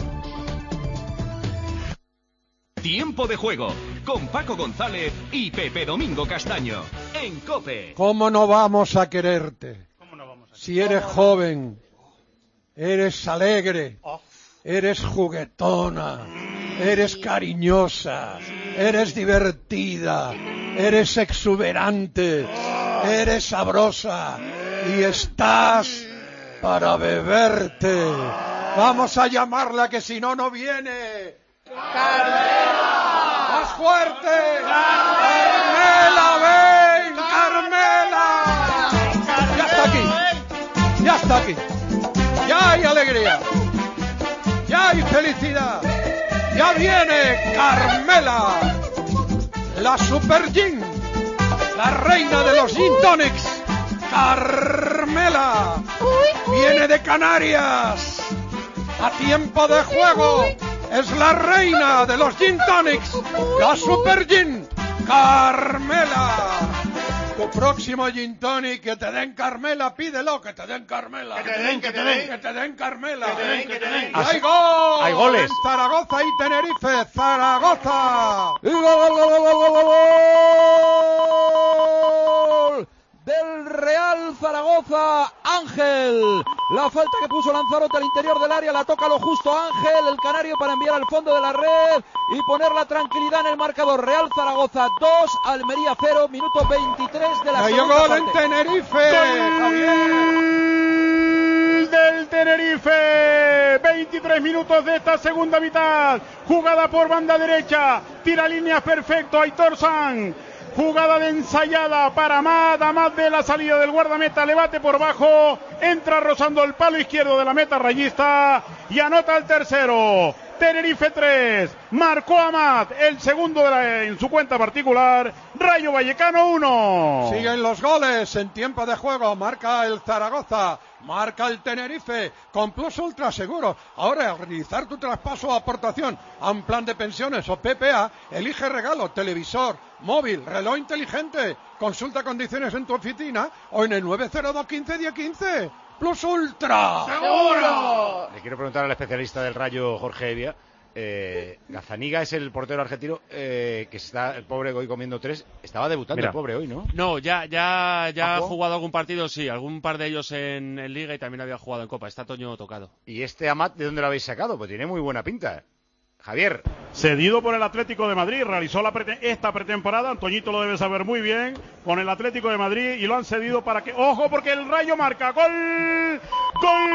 Tiempo de juego con Paco González y Pepe Domingo Castaño en COPE. ¿Cómo no vamos a quererte? Si eres joven, eres alegre, eres juguetona, eres cariñosa, eres divertida, eres exuberante, eres sabrosa y estás para beberte. Vamos a llamarla, que si no, no viene. ¡Carmela! ¡Más fuerte! ¡Carmela, ven! ¡Carmela! ¡Ya está aquí! ¡Ya está aquí! ¡Ya hay alegría! ¡Ya hay felicidad! ¡Ya viene Carmela! La Super Gin, la reina de los Gin Tonics. ¡Carmela! Viene de Canarias. A tiempo de juego. Es la reina de los Gin Tonics, la Super Gin, Carmela. Tu próximo Gin Tonic, que te den Carmela, pídelo, que te den Carmela. Que te den Carmela. Que te den. ¡Hay gol! ¡Hay goles! En Zaragoza y Tenerife, Zaragoza. ¡Gol del Real Zaragoza! Ángel. La falta que puso Lanzarote al interior del área la toca lo justo Ángel, el canario, para enviar al fondo de la red y poner la tranquilidad en el marcador. Real Zaragoza 2, Almería 0, minuto 23 de la segunda gol parte. En Tenerife. Gol del Tenerife. 23 minutos de esta segunda mitad. Jugada por banda derecha. Tira líneas perfecto Aitor San. Jugada de ensayada para Amat de la salida del guardameta, le bate por bajo, entra rozando el palo izquierdo de la meta rayista y anota el tercero. Tenerife 3, marcó Amat, el segundo en su cuenta particular. Rayo Vallecano 1. Siguen los goles en tiempo de juego, marca el Zaragoza. Marca el Tenerife con Plus Ultra Seguro. Ahora, al realizar tu traspaso o aportación a un plan de pensiones o PPA, elige regalo, televisor, móvil, reloj inteligente. Consulta condiciones en tu oficina o en el 902 15 1015. Plus Ultra. ¡Seguro! Le quiero preguntar al especialista del Rayo, Jorge Evia. Gazzaniga es el portero argentino que está el pobre hoy comiendo 3. Estaba debutando el pobre hoy, ¿no? No, ya ha jugado algún partido, sí, algún par de ellos en Liga y también había jugado en Copa. Está Toño tocado. ¿Y este Amat de dónde lo habéis sacado? Pues tiene muy buena pinta. Javier. Cedido por el Atlético de Madrid, realizó esta pretemporada, Antoñito lo debe saber muy bien, con el Atlético de Madrid y lo han cedido para que... ¡Ojo! Porque el Rayo marca. ¡Gol! ¡Gol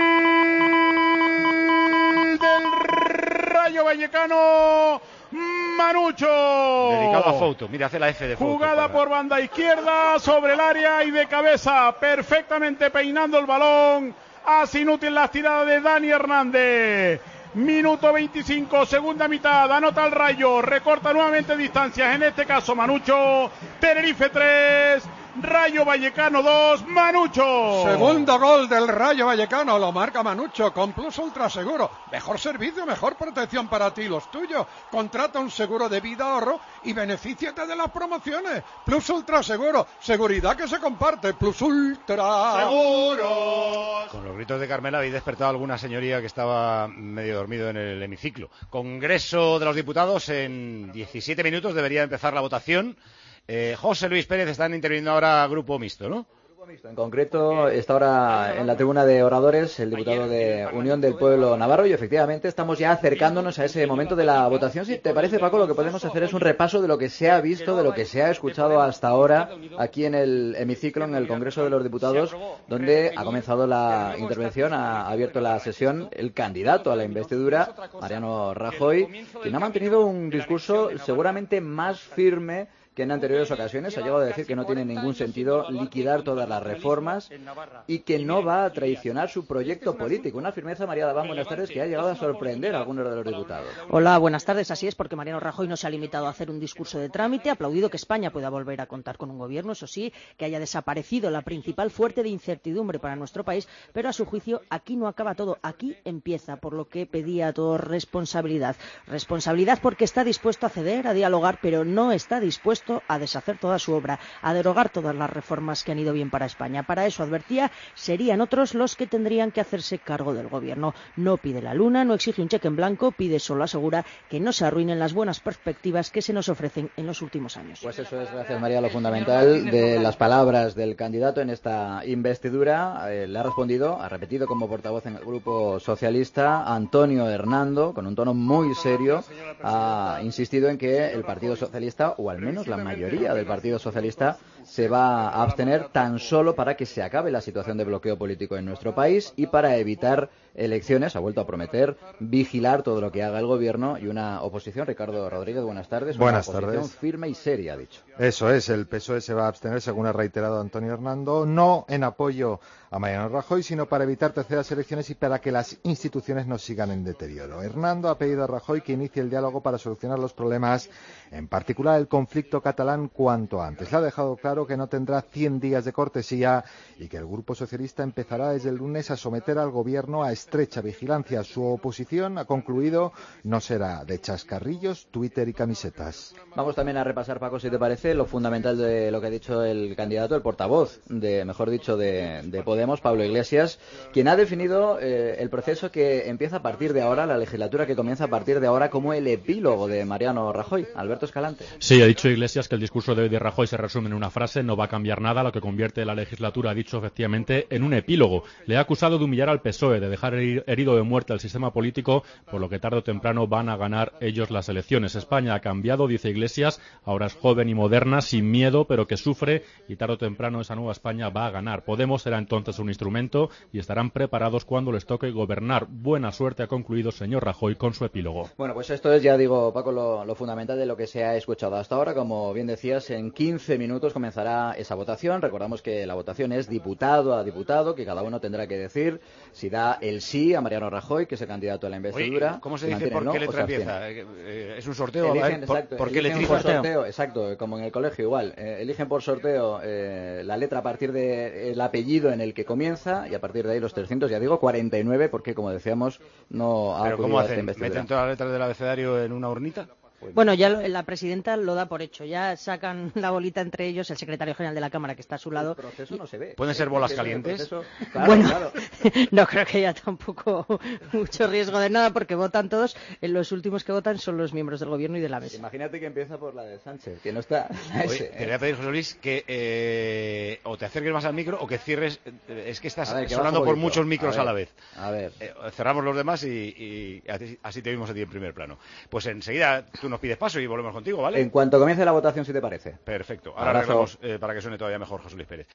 del Rayo Vallecano! Manucho. Dedicado a Fouto. Mira, hace la F de Fouto. Jugada por banda izquierda sobre el área y de cabeza, perfectamente peinando el balón. Hace inútil las tiradas de Dani Hernández. Minuto 25, segunda mitad, anota el Rayo, recorta nuevamente distancias, en este caso Manucho. Tenerife 3, Rayo Vallecano 2, Manucho. Segundo gol del Rayo Vallecano, lo marca Manucho con Plus Ultra Seguro. Mejor servicio, mejor protección para ti y los tuyos. Contrata un seguro de vida, ahorro y benefíciate de las promociones. Plus Ultra Seguro, seguridad que se comparte. Plus Ultra Seguro. Con los gritos de Carmela habéis despertado a alguna señoría que estaba medio dormido en el hemiciclo. Congreso de los Diputados, en 17 minutos debería empezar la votación. José Luis Pérez, están interviniendo ahora grupo mixto, ¿no? En concreto, está ahora en la tribuna de oradores el diputado de Unión del Pueblo Navarro y efectivamente estamos ya acercándonos a ese momento de la votación. Si te parece, Paco, lo que podemos hacer es un repaso de lo que se ha visto, de lo que se ha escuchado hasta ahora aquí en el hemiciclo, en el Congreso de los Diputados, donde ha comenzado la intervención, ha abierto la sesión el candidato a la investidura, Mariano Rajoy, quien ha mantenido un discurso seguramente más firme que en anteriores ocasiones ha llegado a decir que no tiene ningún sentido liquidar todas las reformas y que no va a traicionar su proyecto político. Una firmeza, María Daván, buenas tardes, que ha llegado a sorprender a algunos de los diputados. Hola, buenas tardes. Así es, porque Mariano Rajoy no se ha limitado a hacer un discurso de trámite, ha aplaudido que España pueda volver a contar con un gobierno, eso sí, que haya desaparecido la principal fuente de incertidumbre para nuestro país, pero a su juicio aquí no acaba todo, aquí empieza, por lo que pedía a todos responsabilidad. Responsabilidad porque está dispuesto a ceder, a dialogar, pero no está dispuesto a deshacer toda su obra, a derogar todas las reformas que han ido bien para España. Para eso, advertía, serían otros los que tendrían que hacerse cargo del gobierno. No pide la luna, no exige un cheque en blanco, pide, solo asegura, que no se arruinen las buenas perspectivas que se nos ofrecen en los últimos años. Pues eso es, gracias María, lo fundamental de las palabras del candidato en esta investidura. Le ha respondido, ha repetido como portavoz en el Grupo Socialista, Antonio Hernando, con un tono muy serio, ha insistido en que el Partido Socialista, o al menos la mayoría del Partido Socialista, se va a abstener tan solo para que se acabe la situación de bloqueo político en nuestro país y para evitar elecciones. Ha vuelto a prometer vigilar todo lo que haga el gobierno y una oposición. Ricardo Rodríguez, buenas tardes. Buenas una oposición tardes. Firme y seria, ha dicho. Eso es, el PSOE se va a abstener, según ha reiterado Antonio Hernando, no en apoyo a Mariano Rajoy, sino para evitar terceras elecciones y para que las instituciones no sigan en deterioro. Hernando ha pedido a Rajoy que inicie el diálogo para solucionar los problemas, en particular el conflicto catalán, cuanto antes. Le ha dejado claro que no tendrá 100 días de cortesía y que el Grupo Socialista empezará desde el lunes a someter al Gobierno a estrecha vigilancia. Su oposición, ha concluido, no será de chascarrillos, Twitter y camisetas. Vamos también a repasar, Paco, si te parece, lo fundamental de lo que ha dicho el candidato, el portavoz, mejor dicho, de Podemos, Pablo Iglesias, quien ha definido el proceso que empieza a partir de ahora, la legislatura que comienza a partir de ahora, como el epílogo de Mariano Rajoy. Alberto Escalante. Sí, ha dicho Iglesias que el discurso de Rajoy se resume en una frase, no va a cambiar nada, lo que convierte la legislatura, ha dicho efectivamente, en un epílogo. Le ha acusado de humillar al PSOE, de dejar herido de muerte al sistema político, por lo que tarde o temprano van a ganar ellos las elecciones. España ha cambiado, dice Iglesias, ahora es joven y moderna, sin miedo, pero que sufre, y tarde o temprano esa nueva España va a ganar. Podemos será entonces un instrumento y estarán preparados cuando les toque gobernar. Buena suerte, ha concluido señor Rajoy con su epílogo. Bueno, pues esto es, ya digo, Paco, lo fundamental de lo que se ha escuchado hasta ahora. Como bien decías, en 15 minutos comenzará esa votación. Recordamos que la votación es diputado a diputado, que cada uno tendrá que decir si da el sí a Mariano Rajoy, que es el candidato a la investidura. Oye, ¿cómo se dice por qué letra empieza? ¿Es un sorteo? Eligen, ¿Por qué letra? Por sorteo, exacto, como en el colegio igual. Eligen por sorteo la letra a partir del apellido en el que comienza y a partir de ahí los 349, porque como decíamos, no ha ocurrido esta investidura. ¿Meten todas las letras del abecedario en una urnita? Bueno, ya la presidenta lo da por hecho. Ya sacan la bolita entre ellos, el secretario general de la Cámara, que está a su lado. El proceso no se ve. ¿Pueden ser bolas calientes? Claro, bueno, claro. No creo que haya tampoco mucho riesgo de nada, porque votan todos. Los últimos que votan son los miembros del gobierno y de la mesa. Imagínate que empieza por la de Sánchez, que no está. Oye, te voy a pedir, José Luis, que o te acerques más al micro o que cierres. Es que estás sonando por muchos micros a la vez. A ver. Cerramos los demás y así te vimos a ti en primer plano. Pues enseguida tú nos pides paso y volvemos contigo, ¿vale? En cuanto comience la votación, si te parece. Perfecto. Ahora arreglamos para que suene todavía mejor José Luis Pérez.